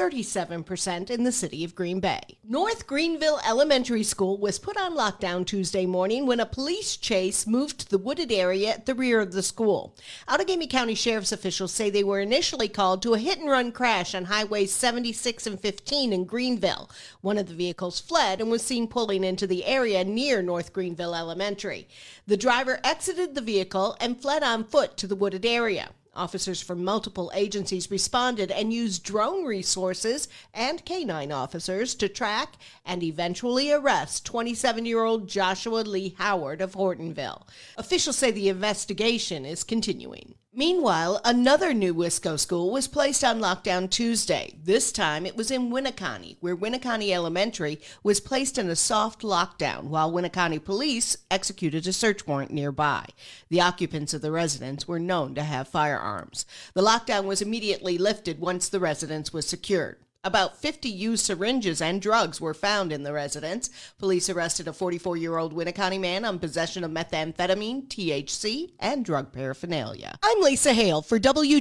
B: 37% in the city of Green Bay. North Greenville Elementary School was put on lockdown Tuesday morning when a police chase moved to the wooded area at the rear of the school. Outagamie County Sheriff's officials say they were initially called to a hit-and-run crash on Highways 76 and 15 in Greenville. One of the vehicles fled and was seen pulling into the area near North Greenville Elementary. The driver exited the vehicle and fled on foot to the wooded area. Officers from multiple agencies responded and used drone resources and canine officers to track and eventually arrest 27-year-old Joshua Lee Howard of Hortonville. Officials say the investigation is continuing. Meanwhile, another new Wisco school was placed on lockdown Tuesday. This time it was in Winneconne, where Winneconne Elementary was placed in a soft lockdown while Winneconne police executed a search warrant nearby. The occupants of the residence were known to have firearms. The lockdown was immediately lifted once the residence was secured. About 50 used syringes and drugs were found in the residence. Police arrested a 44-year-old Winneconne man on possession of methamphetamine, THC, and drug paraphernalia. I'm Lisa Hale for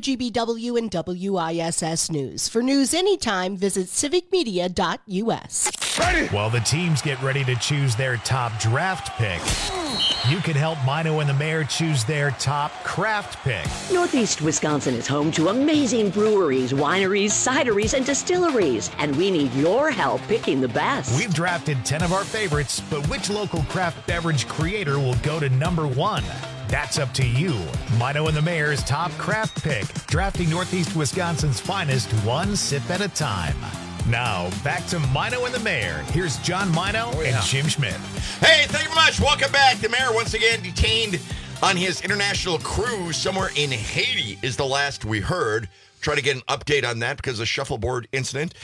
B: WGBW and WISS News. For news anytime, visit civicmedia.us.
A: While the teams get ready to choose their top draft pick, you can help Mino and the Mayor choose their top craft pick.
M: Northeast Wisconsin is home to amazing breweries, wineries, cideries, and distilleries, and we need your help picking the best.
A: We've drafted 10 of our favorites, but which local craft beverage creator will go to number one? That's up to you. Mino and the Mayor's top craft pick, drafting Northeast Wisconsin's finest one sip at a time. Now, back to Mino and the Mayor. Here's John Mino and Jim Schmidt.
O: Hey, thank you very much. Welcome back. The mayor once again detained on his international cruise somewhere in Haiti is the last we heard. Try to get an update on that because of the shuffleboard incident.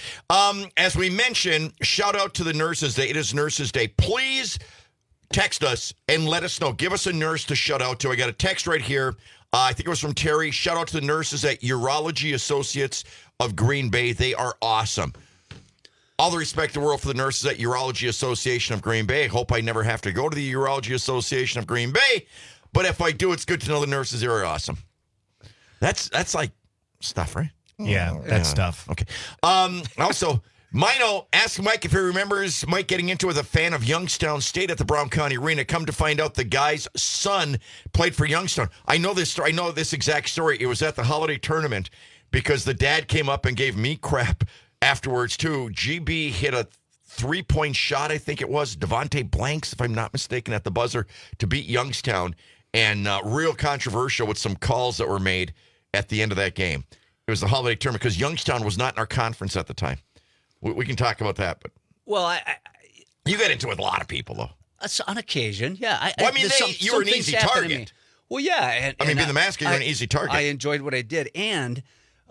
O: As we mentioned, shout out to the Nurses Day. It is Nurses Day. Please text us and let us know. Give us a nurse to shout out to. I got a text right here. I think it was from Terry. Shout out to the nurses at Urology Associates of Green Bay. They are awesome. All the respect in the world for the nurses at Urology Association of Green Bay. Hope I never have to go to the Urology Association of Green Bay. But if I do, it's good to know the nurses are awesome. That's like stuff, right?
Q: Yeah, that's stuff.
O: Okay. Also, Mino, ask Mike if he remembers Mike getting into it with a fan of Youngstown State at the Brown County Arena. Come to find out the guy's son played for Youngstown. I know this story. I know this exact story. It was at the holiday tournament because the dad came up and gave me crap afterwards, too. GB hit a three-point shot, I think it was. Devontae Blanks, if I'm not mistaken, at the buzzer to beat Youngstown. And real controversial with some calls that were made at the end of that game. It was the holiday tournament because Youngstown was not in our conference at the time. We can talk about that. But you get into it with a lot of people, though.
C: On occasion, yeah.
O: I mean, you were an easy target.
C: Well, yeah.
O: Being the masker, you're an easy target.
C: I enjoyed what I did. And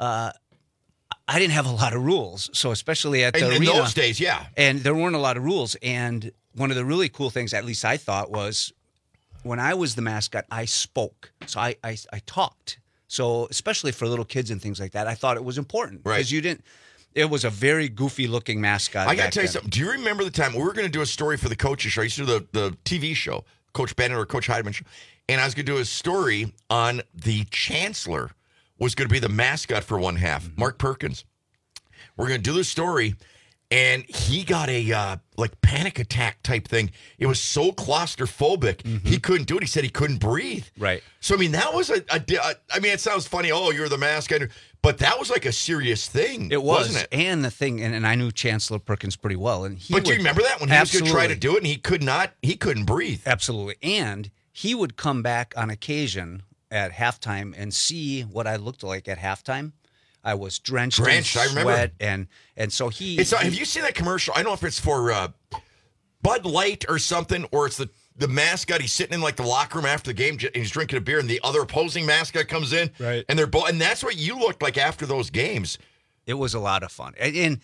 C: I didn't have a lot of rules, so especially at the arena. In
O: those days, yeah.
C: And there weren't a lot of rules. And one of the really cool things, at least I thought, was when I was the mascot, I spoke. So I talked. So especially for little kids and things like that, I thought it was important.
O: Right.
C: Because it was a very goofy-looking mascot.
O: I got to tell you something. Do you remember the time we were going to do a story for the coaches show? I used to do the TV show, Coach Bennett or Coach Heidemann show. And I was going to do a story on the Chancellor was going to be the mascot for one half, Mark Perkins. We're going to do the story, and he got a panic attack type thing. It was so claustrophobic, he couldn't do it. He said he couldn't breathe.
C: Right.
O: So, I mean, that was I mean, it sounds funny. Oh, you're the mascot. But that was like a serious thing.
C: It was.
O: Wasn't it?
C: And the thing, and I knew Chancellor Perkins pretty well.
O: But do you remember that when he was going to try to do it and he couldn't breathe?
C: Absolutely. And he would come back on occasion at halftime and see what I looked like at halftime. I was drenched in sweat,
O: I remember.
C: And so he...
O: have you seen that commercial? I don't know if it's for Bud Light or something, or it's the mascot, he's sitting in like the locker room after the game, and he's drinking a beer, and the other opposing mascot comes in,
C: right?
O: And they're both, and that's what you looked like after those games.
C: It was a lot of fun, and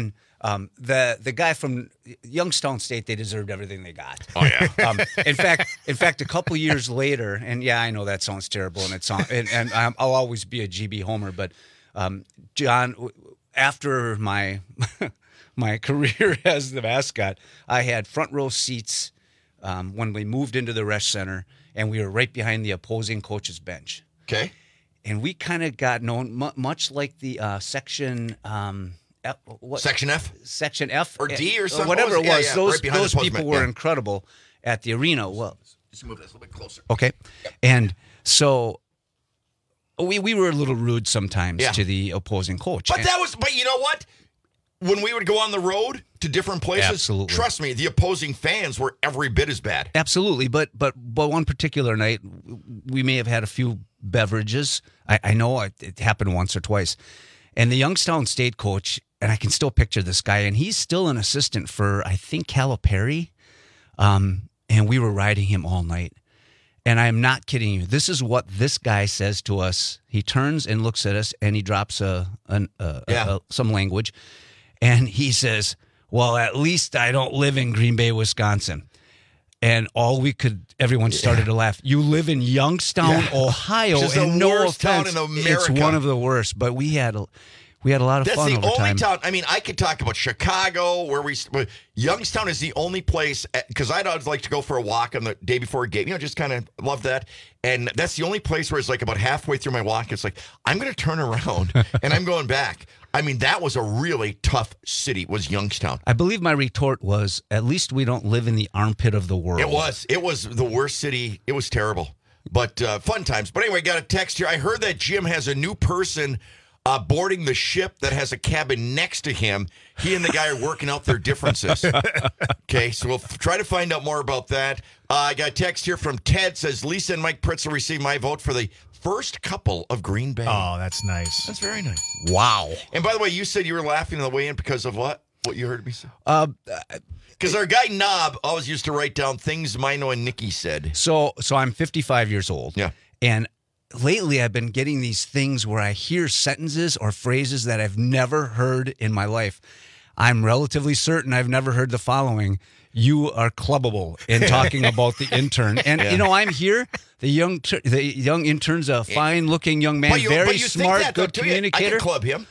C: the guy from Youngstown State, they deserved everything they got.
O: Oh yeah.
C: In fact, a couple years later, and yeah, I know that sounds terrible, and I'll always be a GB homer, but John, after my my career as the mascot, I had front row seats when we moved into the Resch Center, and we were right behind the opposing coach's bench.
O: Okay.
C: And we kind of got known much like the section
O: Section F?
C: Section F
O: or D or something?
C: Whatever it was.
O: Yeah,
C: those
O: right
C: those people were incredible at the arena. Well,
O: just move this a little bit closer.
C: Okay. And so we were a little rude sometimes to the opposing coach.
O: But you know what? When we would go on the road to different places,
C: Absolutely.
O: Trust me, the opposing fans were every bit as bad.
C: Absolutely, but one particular night, we may have had a few beverages. I know it happened once or twice. And the Youngstown State coach, and I can still picture this guy, and he's still an assistant for, I think, Calipari. And we were riding him all night. And I am not kidding you. This is what this guy says to us. He turns and looks at us, and he drops some language. And he says, well, at least I don't live in Green Bay, Wisconsin. And everyone started to laugh. You live in Youngstown, Ohio,
O: Which is
C: and
O: the
C: no
O: worst town
C: offense,
O: in America.
C: it's one of the worst. But we had a lot of
O: That's
C: fun
O: the
C: over
O: only
C: time.
O: town. I mean, I could talk about Chicago, but Youngstown is the only place, because I'd always like to go for a walk on the day before a game. Just kind of love that. And that's the only place where it's like about halfway through my walk, it's like, I'm going to turn around and I'm going back. I mean, that was a really tough city, was Youngstown.
C: I believe my retort was, at least we don't live in the armpit of the world.
O: It was the worst city. It was terrible, but fun times. But anyway, got a text here. I heard that Jim has a new person boarding the ship that has a cabin next to him. He and the guy are working out their differences. Okay, so we'll try to find out more about that. I got a text here from Ted. Says, Lisa and Mike Pritzel received my vote for the first couple of Green Bay.
Q: Oh, that's nice.
O: That's very nice.
C: Wow.
O: And by the way, you said you were laughing on the way in because of what? What you heard me say? Because our guy Knob always used to write down things Mino and Nikki said.
C: So I'm 55 years old.
O: Yeah.
C: And lately I've been getting these things where I hear sentences or phrases that I've never heard in my life. I'm relatively certain I've never heard the following. You are clubbable in talking about the intern. And, I'm here. The young intern's a fine-looking young man, very smart, good communicator.
O: I can club him.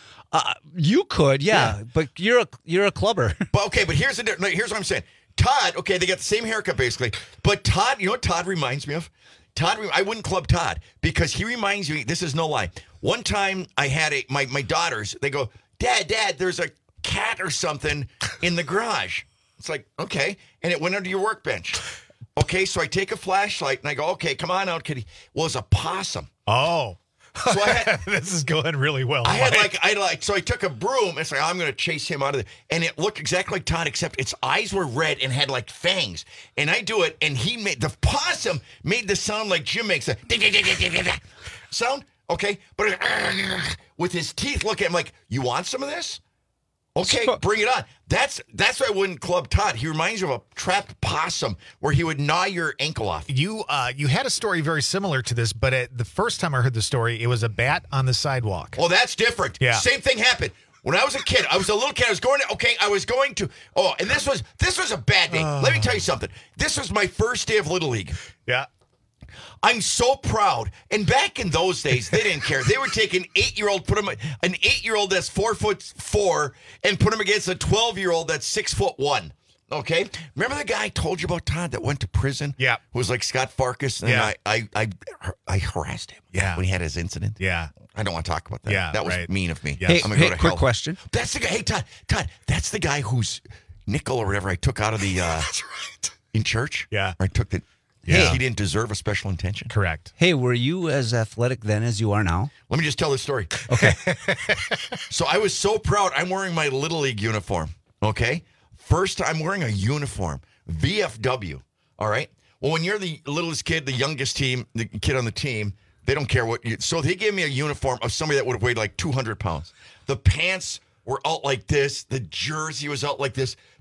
C: You could, yeah. But you're a clubber.
O: But here's what I'm saying. Todd, okay, they got the same haircut basically. But Todd, you know what Todd reminds me of? I wouldn't club Todd because he reminds me, this is no lie. One time I had my daughters, they go, Dad, there's a cat or something in the garage. It's like, okay. And it went under your workbench. Okay, so I take a flashlight and I go, okay, come on out, kitty. Well, it's a possum.
Q: Oh.
O: So I had,
Q: this is going really well.
O: So I took a broom and I'm going to chase him out of there. And it looked exactly like Todd, except its eyes were red and had like fangs. And I do it, and the possum made the sound like Jim makes a sound. Okay, but with his teeth, look at him like, you want some of this? Okay, bring it on. That's why I wouldn't club Todd. He reminds you of a trapped possum where he would gnaw your ankle off.
Q: You had a story very similar to this, but the first time I heard the story, it was a bat on the sidewalk.
O: Oh, that's different.
Q: Yeah.
O: Same thing happened. When I was a kid, I was a little kid. And this was a bad day. Let me tell you something. This was my first day of Little League.
Q: Yeah.
O: I'm so proud. And back in those days, they didn't care. They would take an 8-year-old, put him an 8-year-old that's 4'4", and put him against a 12-year-old that's 6'1". Okay, remember the guy I told you about, Todd, that went to prison?
Q: Yeah,
O: who was like Scott Farkas, and I harassed him.
Q: Yeah,
O: when he had his incident.
Q: Yeah,
O: I don't want to talk about that.
Q: Yeah,
O: that was mean of me.
C: Yes.
O: I'm gonna go to
C: quick
O: hell.
C: question.
O: That's the guy. Hey, Todd, that's the guy whose nickel or whatever I took out of the
Q: that's right.
O: in church.
Q: Yeah,
O: I took the.
Q: Yeah.
O: He didn't deserve a special intention.
Q: Correct.
C: Hey, were you as athletic then as you are now?
O: Let me just tell this story.
C: Okay.
O: So I was so proud. I'm wearing my Little League uniform. Okay. First, I'm wearing a uniform. VFW. All right. Well, when you're the littlest kid, the youngest team, the kid on the team, they don't care what you. So they gave me a uniform of somebody that would have weighed like 200 pounds. The pants were out like this. The jersey was out like this.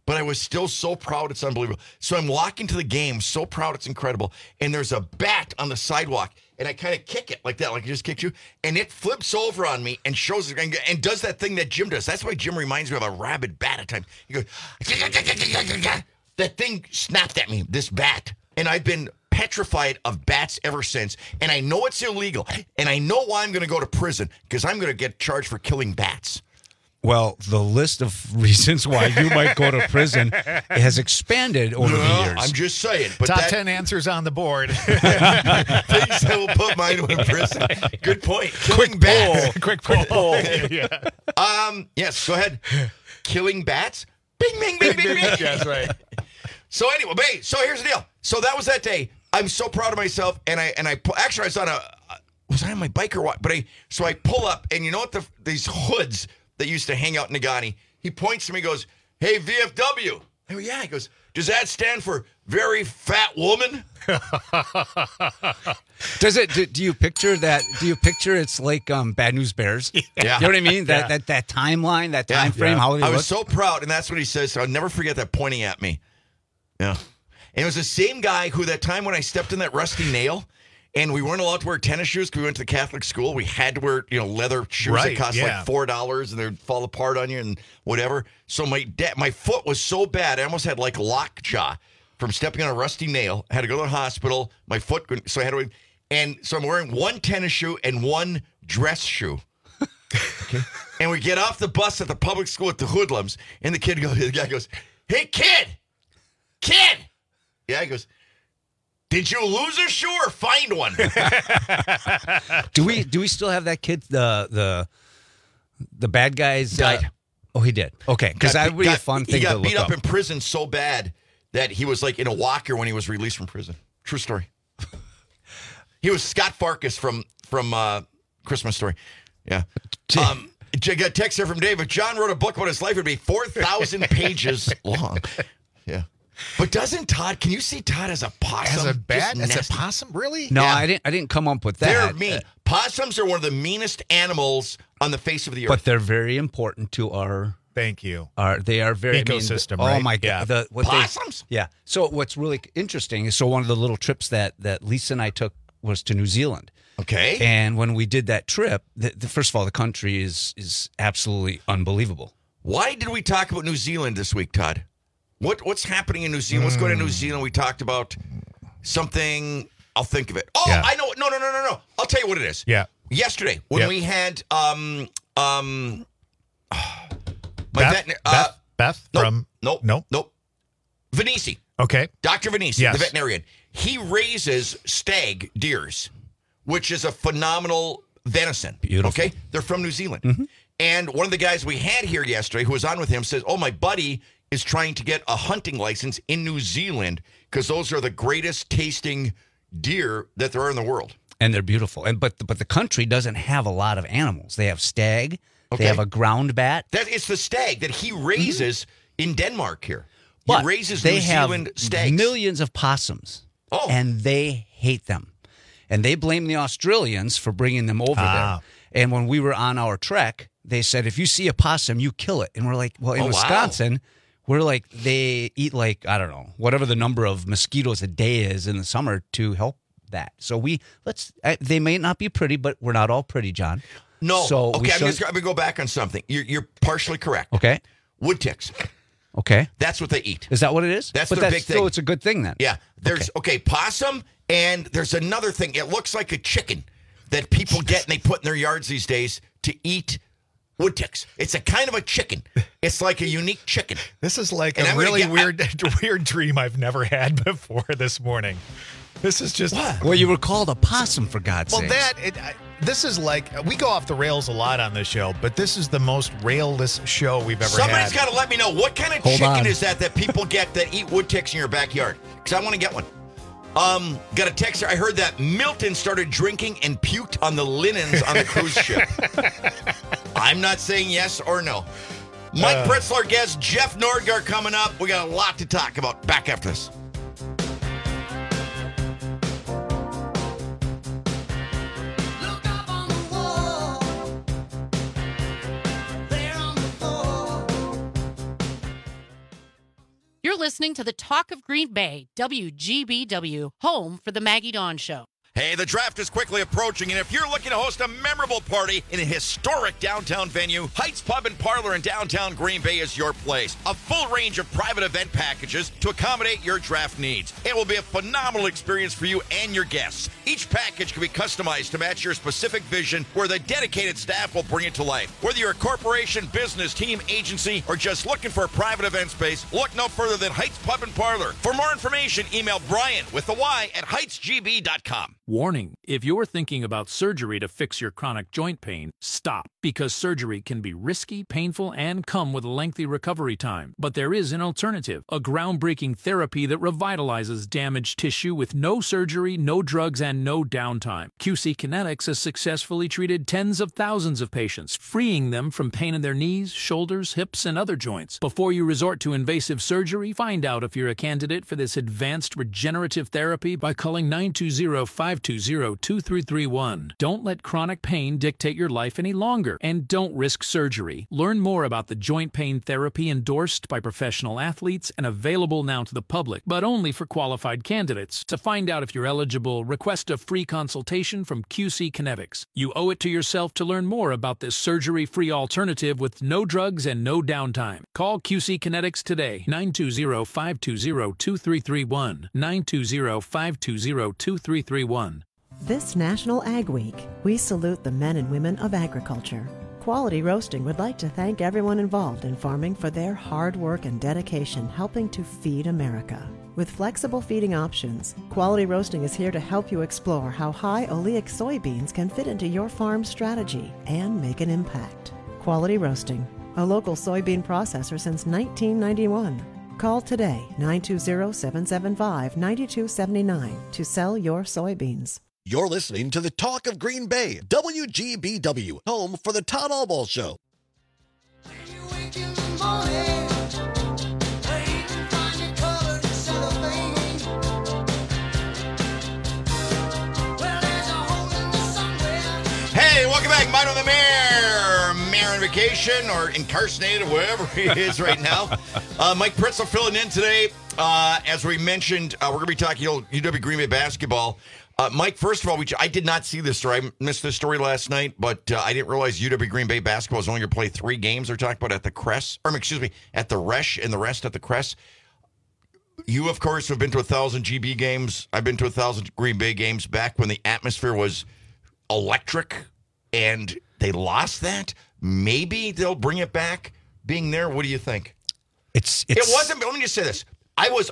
O: but I was still so proud. It's unbelievable. So I'm walking to the game, so proud. It's incredible. And there's a bat on the sidewalk, and I kind of kick it like that, like I just kicked you. And it flips over on me and shows and does that thing that Jim does. That's why Jim reminds me of a rabid bat at times. He goes, that thing snapped at me, this bat. And I've been petrified of bats ever since. And I know it's illegal. And I know why I'm going to go to prison, because I'm going to get charged for killing bats.
C: Well, the list of reasons why you might go to prison has expanded over the years.
O: I'm just saying. But
Q: Top 10 answers on the board.
O: Things that will put mine in prison. Good point. Killing bats.
Q: Quick poll.
O: Yes, go ahead. Killing bats? Bing, bing, bing, bing, bing.
Q: That's right.
O: So anyway, so here's the deal. So that was that day. I'm so proud of myself, and I actually I was on my bike or what? But I pull up, and you know what? These hoods that used to hang out in Nagani. He points to me, goes, "Hey, VFW." I go, "Yeah." He goes, "Does that stand for very fat woman?"
C: Does it? Do you picture that? Do you picture it's like Bad News Bears?
O: Yeah.
C: You know what I mean? That timeline, that time frame.
O: Yeah.
C: How they
O: I
C: look?
O: was so proud, and that's what he says. So I'll never forget that, pointing at me. Yeah. And it was the same guy who that time when I stepped in that rusty nail, and we weren't allowed to wear tennis shoes because we went to the Catholic school. We had to wear, leather shoes that cost like $4, and they'd fall apart on you and whatever. So my foot was so bad, I almost had like lockjaw from stepping on a rusty nail. I had to go to the hospital. My foot, so I had to, and so I'm wearing one tennis shoe and one dress shoe. Okay. And we get off the bus at the public school at the Hoodlums, and the guy goes, "Hey, kid. Yeah, he goes, "Did you lose a shoe or find one?"
C: Do we still have that kid? The bad guys
O: died.
C: Oh, he did. Okay, because that would be a fun thing to
O: He got
C: look
O: beat up
C: up
O: in prison so bad that he was like in a walker when he was released from prison. True story. He was Scott Farkas from Christmas Story. Yeah. I got a text here from Dave. If John wrote a book about his life, it would be 4,000 pages long. Yeah. But doesn't Todd, can you see Todd as a possum?
Q: As a bat?
O: Just
Q: As a
O: nasty.
Q: possum? Really?
C: No,
O: Yeah.
C: I didn't come up with
O: They're
C: that.
O: mean. Possums are one of the meanest animals on the face of the earth.
C: But they're very important to our.
Q: Thank you.
C: They are very
Q: Ecosystem,
C: Oh
Q: right?
C: my God!
Q: Yeah.
O: Possums?
C: Yeah. So what's really interesting is one of the little trips that Lisa and I took was to New Zealand.
O: Okay.
C: And when we did that trip, first of all, the country is absolutely unbelievable.
O: Why did we talk about New Zealand this week, Todd? What's happening in New Zealand? Let's go to New Zealand. We talked about something. I'll think of it. Oh,
Q: Yeah.
O: I know. No. I'll tell you what it is.
Q: Yeah.
O: Yesterday when
Q: Yep.
O: we had
Q: Beth from
O: Nope. Venisi.
Q: Okay.
O: Dr. Venisi,
Q: Yes.
O: the veterinarian. He raises stag deers, which is a phenomenal venison.
C: Beautiful.
O: Okay? They're from New Zealand. And one of the guys we had here yesterday who was on with him says, "Oh, my buddy is trying to get a hunting license in New Zealand because those are the greatest tasting deer that there are in the world."
C: And they're beautiful. But the country doesn't have a lot of animals. They have stag.
O: Okay.
C: They have a ground bat.
O: It's the stag that he raises in Denmark here.
C: But
O: he raises
C: they
O: New
C: have
O: Zealand stags.
C: millions of possums.
O: Oh.
C: And they hate them. And they blame the Australians for bringing them over there. And when we were on our trek, they said, if you see a possum, you kill it. And we're like, well, in Wisconsin, we're like, they eat like, I don't know, whatever the number of mosquitoes a day is in the summer to help that. So they may not be pretty, but we're not all pretty, John.
O: No.
C: So
O: Okay, I'm going to go back on something. You're partially correct.
C: Okay.
O: Wood ticks.
C: Okay.
O: That's what they eat.
C: Is that what it is?
O: That's
C: but
O: their big thing.
C: So it's a good thing then.
O: Yeah. There's possum, and there's another thing. It looks like a chicken that people get and they put in their yards these days to eat wood ticks. It's a kind of a chicken. It's like a unique chicken.
Q: This is like
O: And
Q: a
O: I'm gonna
Q: really
O: get-
Q: weird dream I've never had before this morning. This is just
C: Well, you were called a possum, for God's sake.
Q: This is like, we go off the rails a lot on this show, but this is the most railless show we've ever
O: Somebody's
Q: had.
O: got to let me know what kind of
Q: Hold
O: chicken
Q: on.
O: is that people get that eat wood ticks in your backyard? Because I want to get one. Got a text here. I heard that Milton started drinking and puked on the linens on the cruise ship. I'm not saying yes or no. Mike Pretzler guest, Jeff Nordgaard coming up. We got a lot to talk about. Back after this.
D: You're listening to the Talk of Green Bay, WGBW, home for the Maggie Dawn Show.
O: Hey, the draft is quickly approaching, and if you're looking to host a memorable party in a historic downtown venue, Heights Pub and Parlor in downtown Green Bay is your place. A full range of private event packages to accommodate your draft needs. It will be a phenomenal experience for you and your guests. Each package can be customized to match your specific vision, where the dedicated staff will bring it to life. Whether you're a corporation, business, team, agency, or just looking for a private event space, look no further than Heights Pub and Parlor. For more information, email Brian with the Y at heightsgb.com.
E: Warning, if you're thinking about surgery to fix your chronic joint pain, stop, because surgery can be risky, painful, and come with a lengthy recovery time. But there is an alternative, a groundbreaking therapy that revitalizes damaged tissue with no surgery, no drugs, and no downtime. QC Kinetics has successfully treated tens of thousands of patients, freeing them from pain in their knees, shoulders, hips, and other joints. Before you resort to invasive surgery, find out if you're a candidate for this advanced regenerative therapy by calling 920-520-2331. Don't let chronic pain dictate your life any longer, and don't risk surgery. Learn more about the joint pain therapy endorsed by professional athletes and available now to the public, but only for qualified candidates. To find out if you're eligible, request a free consultation from QC Kinetics. You owe it to yourself to learn more about this surgery-free alternative with no drugs and no downtime. Call QC Kinetics today, 920-520-2331, 920-520-2331.
G: This National Ag Week, we salute the men and women of agriculture. Quality Roasting would like to thank everyone involved in farming for their hard work and dedication helping to feed America. With flexible feeding options, Quality Roasting is here to help you explore how high oleic soybeans can fit into your farm strategy and make an impact. Quality Roasting, a local soybean processor since 1991. Call today, 920-775-9279 to sell your soybeans.
H: You're listening to the Talk of Green Bay, WGBW, home for the Todd Allball Show.
O: Hey, welcome back. Mine on the Mayor. Mayor on vacation or incarcerated or wherever he is right now. Mike Pritzel filling in today. As we mentioned, we're going to be talking UW Green Bay basketball. Mike, first of all, I did not see this story. I missed this story last night, but I didn't realize UW Green Bay basketball is only going to play 3 games. They're talking about at the Crest, at the Resch, and the rest at the Crest. You, of course, have been to 1,000 GB games. I've been to 1,000 Green Bay games back when the atmosphere was electric, and they lost that. Maybe they'll bring it back being there. What do you think?
C: It
O: wasn't. Let me just say this. I was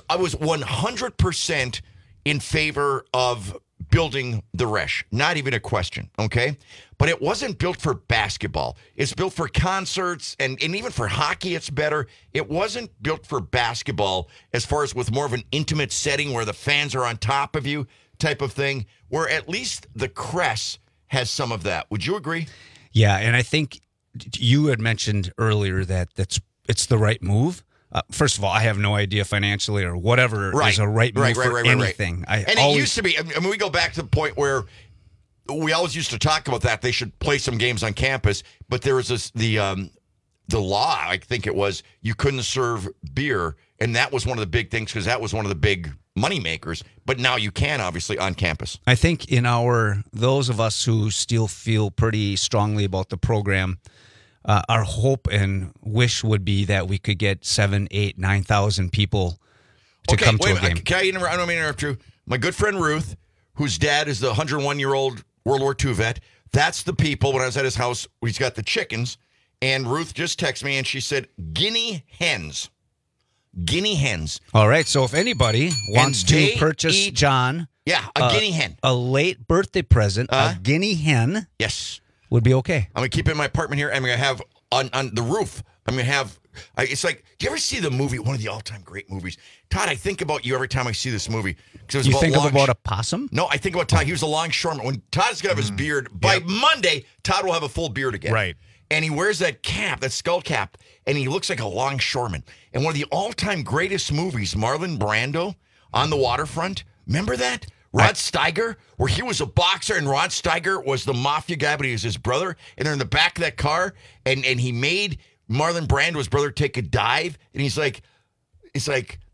O: 100% in favor of building the Resch. Not even a question, okay? But it wasn't built for basketball. It's built for concerts, and even for hockey it's better. It wasn't built for basketball as far as with more of an intimate setting where the fans are on top of you type of thing, where at least the Crest has some of that. Would you agree?
C: Yeah, and I think you had mentioned earlier that it's the right move. First of all, I have no idea financially or whatever is a right move for anything.
O: It used to be. I mean, we go back to the point where we always used to talk about that. They should play some games on campus, but there was the law, I think it was, you couldn't serve beer, and that was one of the big things because that was one of the big money makers. But now you can, obviously, on campus.
C: I think those of us who still feel pretty strongly about the program, our hope and wish would be that we could get 7,000, 8,000, 9,000 people to come to a game.
O: Can I interrupt? I don't mean to interrupt you. My good friend Ruth, whose dad is the 101-year-old World War II vet, that's the people. When I was at his house, he's got the chickens, and Ruth just texted me, and she said, guinea hens. Guinea hens.
C: All right, so if anybody wants to purchase John
O: a guinea hen,
C: a late birthday present, a guinea hen.
O: Yes.
C: Would be okay.
O: I'm going to keep it in my apartment here. I'm going to have on the roof. I'm going to have. It's like, do you ever see the movie? One of the all-time great movies. Todd, I think about you every time I see this movie.
C: You think about a possum?
O: No, I think about Todd. He was a longshoreman. When Todd's going to have his beard, by Monday, Todd will have a full beard again.
Q: Right.
O: And he wears that cap, that skull cap, and he looks like a longshoreman. And one of the all-time greatest movies, Marlon Brando, On the Waterfront. Remember that? Rod Steiger, where he was a boxer and Rod Steiger was the mafia guy, but he was his brother. And they're in the back of that car, and he made Marlon Brando's brother take a dive. And he's like,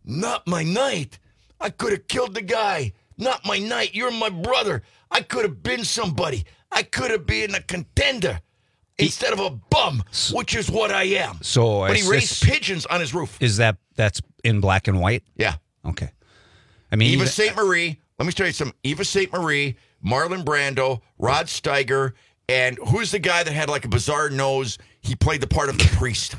O: Not my night. I could have killed the guy. Not my night. You're my brother. I could have been somebody. I could have been a contender instead of a bum, which is what I am. But he raised pigeons on his roof.
C: That's in black and white?
O: Yeah.
C: Okay. I mean,
O: Eva St. Marie. Let me tell you something. Eva St. Marie, Marlon Brando, Rod Steiger, and who's the guy that had like a bizarre nose? He played the part of the priest.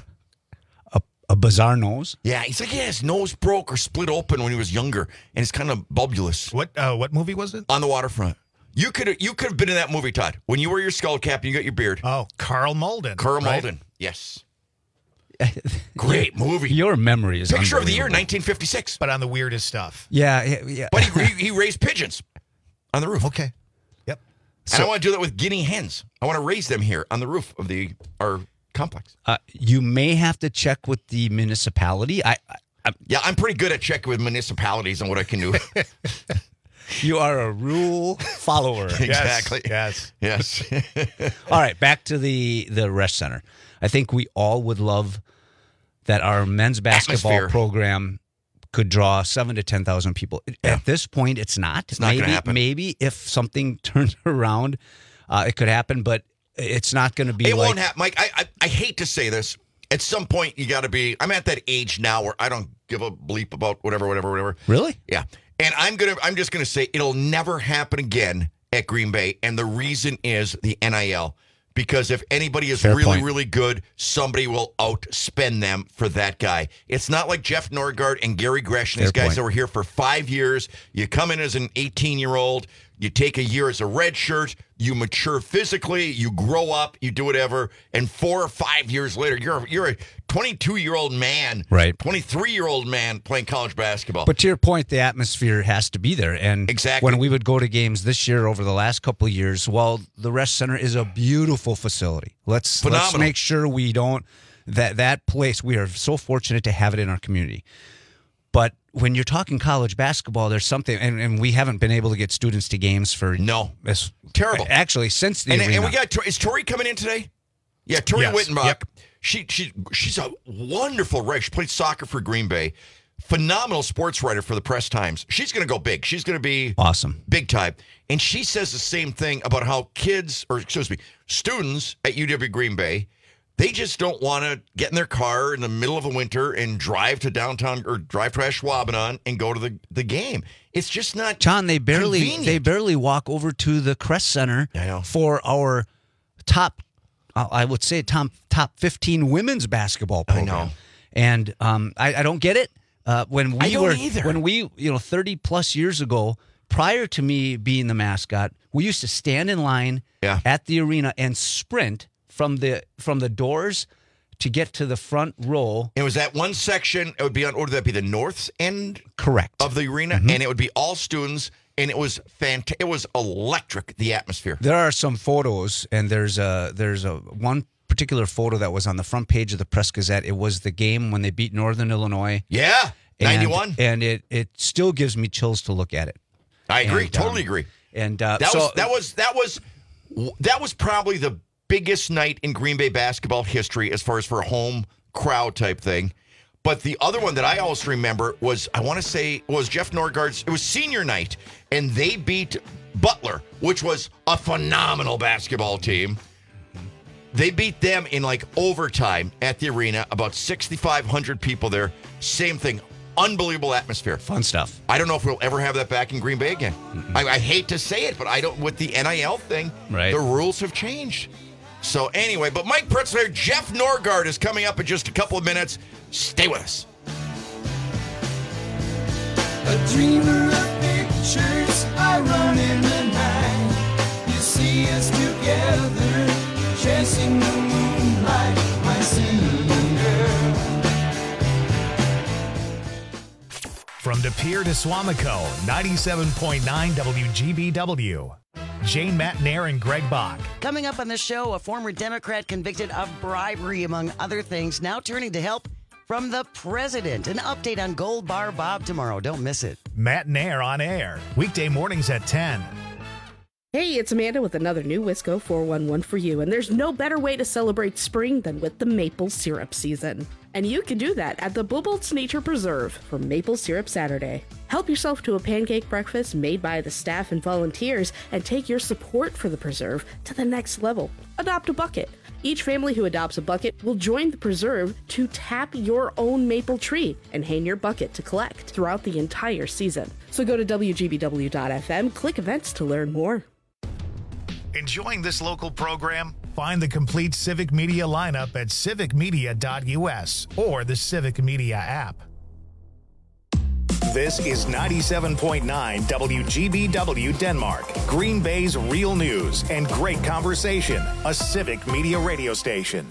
C: A bizarre nose?
O: Yeah, he's like, his nose broke or split open when he was younger, and it's kind of bulbous.
Q: What movie was it?
O: On the Waterfront. You could have been in that movie, Todd, when you wore your skull cap and you got your beard.
Q: Oh, Carl Malden.
O: Carl Malden, yes. Great movie.
C: Your memory is
O: Picture of the year, 1956.
Q: But on the weirdest stuff.
C: Yeah.
O: But he raised pigeons on the roof.
Q: Okay. Yep.
O: And I want to do that with guinea hens. I want to raise them here on the roof of our complex.
C: You may have to check with the municipality.
O: I'm pretty good at checking with municipalities on what I can do.
C: You are a rule follower.
O: Exactly.
Q: Yes.
C: All right, back to the rest center. I think we all would love that our men's basketball program could draw 7,000 to 10,000 people. Yeah. At this point, it's not.
O: It's not going to happen.
C: Maybe if something turns around, it could happen, but it's not going to be.
O: It won't happen, Mike. I hate to say this. At some point, you got to be. I'm at that age now where I don't give a bleep about whatever.
C: Really?
O: Yeah. And I'm just gonna say it'll never happen again at Green Bay. And the reason is the NIL. Because if anybody is really good, somebody will outspend them for that guy. It's not like Jeff Norgard and Gary Gresh and these guys that were here for 5 years. You come in as an 18-year-old, you take a year as a red shirt, you mature physically, you grow up, you do whatever, and 4 or 5 years later, you're a 22-year-old man,
C: right?
O: 23-year-old man playing college basketball.
C: But to your point, the atmosphere has to be there. And
O: exactly.
C: When we would go to games this year over the last couple of years, well, the Rest Center is a beautiful facility. Let's make sure we don't that place. We are so fortunate to have it in our community. But when you're talking college basketball, there's something, and we haven't been able to get students to games for
O: it's terrible.
C: Actually, since the arena.
O: And we got is Tori coming in today? Yeah, Tori Wittenbach.
Q: Yep.
O: She's a wonderful writer. She played soccer for Green Bay. Phenomenal sports writer for the Press Times. She's going to go big. She's going to be
C: awesome,
O: big time. And she says the same thing about how students at UW Green Bay, they just don't want to get in their car in the middle of a winter and drive to downtown or drive to Ashwaubenon and go to the game. It's just not
C: John, they
O: convenient.
C: barely walk over to the Crest Center for our top 15 women's basketball program.
O: I know.
C: And I don't get it. When we 30 plus years ago, prior to me being the mascot, we used to stand in line at the arena and sprint from the doors to get to the front row.
O: It was that one section. It would be on, or would that be the north end?
C: Correct.
O: Of the arena, and it would be all students, and it was fantastic. It was electric. The atmosphere.
C: There are some photos, and there's a one particular photo that was on the front page of the Press Gazette. It was the game when they beat Northern Illinois.
O: Yeah, 91.
C: And it still gives me chills to look at it.
O: I agree. Totally agree.
C: And
O: that was probably the biggest night in Green Bay basketball history as far as for a home crowd type thing. But the other one that I always remember was, I want to say, was Jeff Norgard's. It was senior night, and they beat Butler, which was a phenomenal basketball team. They beat them in like overtime at the arena, about 6,500 people there. Same thing. Unbelievable atmosphere.
C: Fun stuff.
O: I don't know if we'll ever have that back in Green Bay again. I hate to say it, but I don't. With the NIL thing, the rules have changed. So anyway, but Mike Pritzler, Jeff Norgard is coming up in just a couple of minutes. Stay with us.
I: A dreamer of pictures, I run in the night. You see us together, chasing the moonlight, my singing girl.
A: From De Pere to Swamico, 97.9 WGBW. Jane Matnair and Greg Bach.
J: Coming up on the show, a former Democrat convicted of bribery, among other things, now turning to help from the president. An update on Gold Bar Bob tomorrow. Don't miss it.
A: Matnair on air, weekday mornings at 10.
L: Hey, it's Amanda with another new Wisco 411 for you, and there's no better way to celebrate spring than with the maple syrup season. And you can do that at the Bubolt's Nature Preserve for Maple Syrup Saturday. Help yourself to a pancake breakfast made by the staff and volunteers and take your support for the preserve to the next level. Adopt a bucket. Each family who adopts a bucket will join the preserve to tap your own maple tree and hang your bucket to collect throughout the entire season. So go to WGBW.FM, click events to learn more.
A: Enjoying this local program? Find the complete Civic Media lineup at civicmedia.us or the Civic Media app. This is 97.9 WGBW Denmark, Green Bay's real news and great conversation, a Civic Media radio station.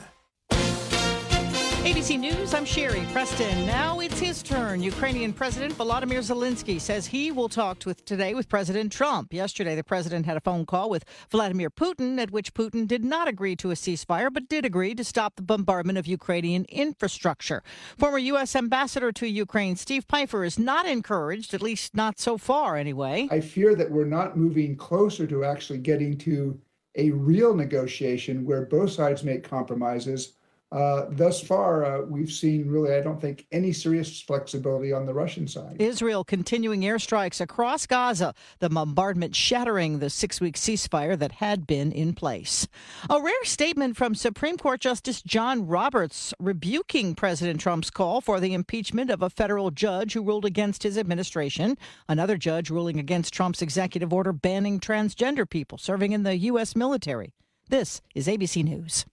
N: ABC News, I'm Sherry Preston. Now it's his turn. Ukrainian President Volodymyr Zelensky says he will talk today with President Trump. Yesterday, the president had a phone call with Vladimir Putin, at which Putin did not agree to a ceasefire, but did agree to stop the bombardment of Ukrainian infrastructure. Former U.S. Ambassador to Ukraine, Steve Pfeiffer, is not encouraged, at least not so far anyway.
P: I fear that we're not moving closer to actually getting to a real negotiation where both sides make compromises. Thus far, we've seen really, I don't think, any serious flexibility on the Russian side.
N: Israel continuing airstrikes across Gaza, the bombardment shattering the 6-week ceasefire that had been in place. A rare statement from Supreme Court Justice John Roberts rebuking President Trump's call for the impeachment of a federal judge who ruled against his administration. Another judge ruling against Trump's executive order banning transgender people serving in the U.S. military. This is ABC News.